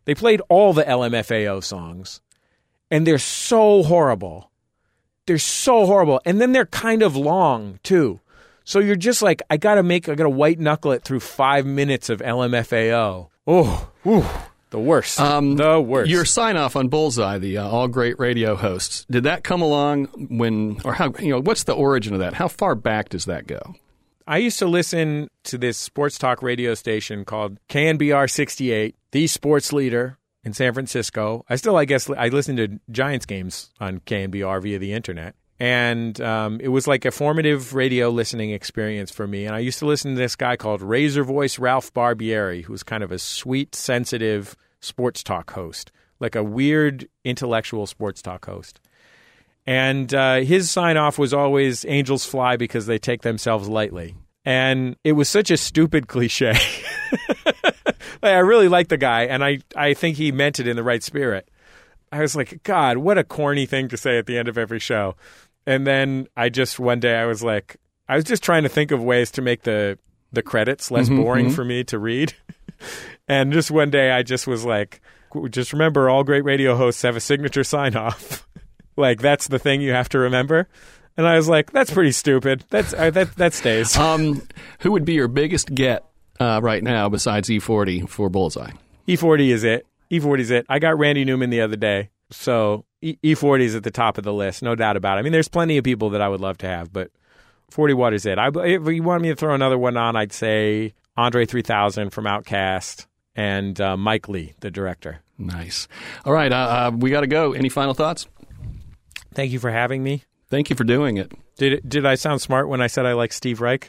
They played all the L M F A O songs, and they're so horrible. They're so horrible. And then they're kind of long, too. So you're just like, I got to make, I got to white knuckle it through five minutes of L M F A O. Oh, whew, the worst.
Um,
the worst.
Your sign off on Bullseye, the uh, all great radio hosts, did that come along when, or how, you know, what's the origin of that? How far back does that go?
I used to listen to this sports talk radio station called K N B R sixty-eight, the sports leader in San Francisco. I still, I guess, I listen to Giants games on K N B R via the internet. And um, it was like a formative radio listening experience for me. And I used to listen to this guy called Razor Voice Ralph Barbieri, who's kind of a sweet, sensitive sports talk host, like a weird intellectual sports talk host. And uh, his sign-off was always angels fly because they take themselves lightly. And it was such a stupid cliche. Like, I really like the guy, and I, I think he meant it in the right spirit. I was like, God, what a corny thing to say at the end of every show. And then I just, one day I was like, I was just trying to think of ways to make the, the credits less
Mm-hmm,
boring
mm-hmm.
for me to read. And just one day I just was like, just remember all great radio hosts have a signature sign-off. Like, that's the thing you have to remember. And I was like, that's pretty stupid. That's uh, that that stays.
Um, who would be your biggest get uh, right now besides E forty for Bullseye?
E forty is it. E forty is it. I got Randy Newman the other day. So E- E40 is at the top of the list, no doubt about it. I mean, there's plenty of people that I would love to have, but forty Watt is it. I, if you want me to throw another one on, I'd say Andre three thousand from Outkast and uh, Mike Lee, the director.
Nice. All right, uh, uh, we got to go. Any final thoughts?
Thank you for having me.
Thank you for doing it.
Did it, did I sound smart when I said I like Steve Reich?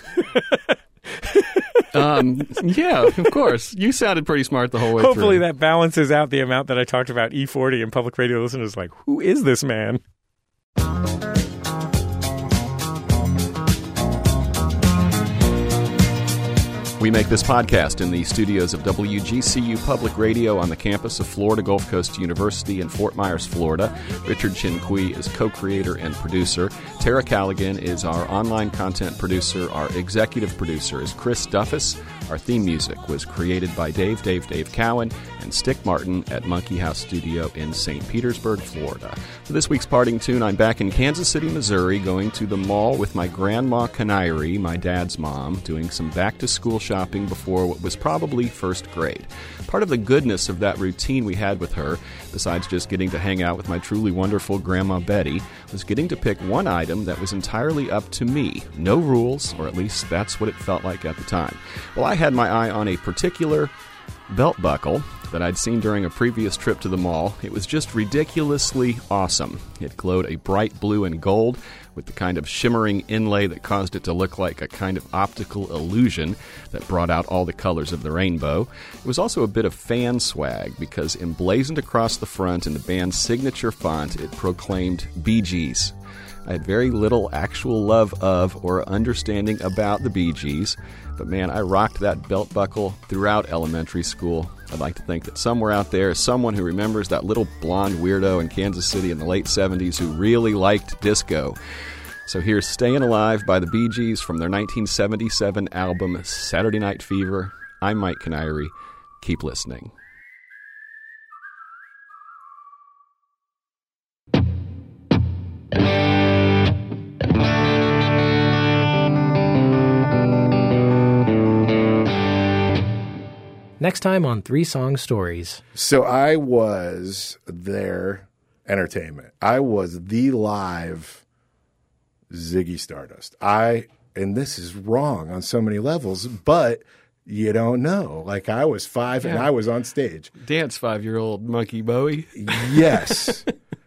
Um, yeah, of course. You sounded pretty smart the whole way
Hopefully
through.
that balances out the amount that I talked about E forty and public radio listeners like, who is this man?
We make this podcast in the studios of W G C U Public Radio on the campus of Florida Gulf Coast University in Fort Myers, Florida. Richard Chinqui is co-creator and producer. Tara Callaghan is our online content producer. Our executive producer is Chris Duffus. Our theme music was created by Dave, Dave, Dave Cowan, and Stick Martin at Monkey House Studio in Saint Petersburg, Florida. For this week's parting tune, I'm back in Kansas City, Missouri, going to the mall with my grandma Canary, my dad's mom, doing some back-to-school shopping before what was probably first grade. Part of the goodness of that routine we had with her, besides just getting to hang out with my truly wonderful Grandma Betty, was getting to pick one item that was entirely up to me. No rules, or at least that's what it felt like at the time. Well, I had my eye on a particular belt buckle that I'd seen during a previous trip to the mall. It was just ridiculously awesome. It glowed a bright blue and gold with the kind of shimmering inlay that caused it to look like a kind of optical illusion that brought out all the colors of the rainbow. It was also a bit of fan swag because emblazoned across the front in the band's signature font, it proclaimed Bee Gees. I had very little actual love of or understanding about the Bee Gees, but man, I rocked that belt buckle throughout elementary school. I'd like to think that somewhere out there is someone who remembers that little blonde weirdo in Kansas City in the late seventies who really liked disco. So here's Staying Alive by the Bee Gees from their nineteen seventy-seven album Saturday Night Fever. I'm Mike Canary. Keep listening.
Next time on Three Song Stories.
So I was their entertainment. I was the live Ziggy Stardust. I, and this is wrong on so many levels, but you don't know. Like, I was five and
Yeah.
I was on stage.
Dance five-year-old Monkey Bowie.
Yes.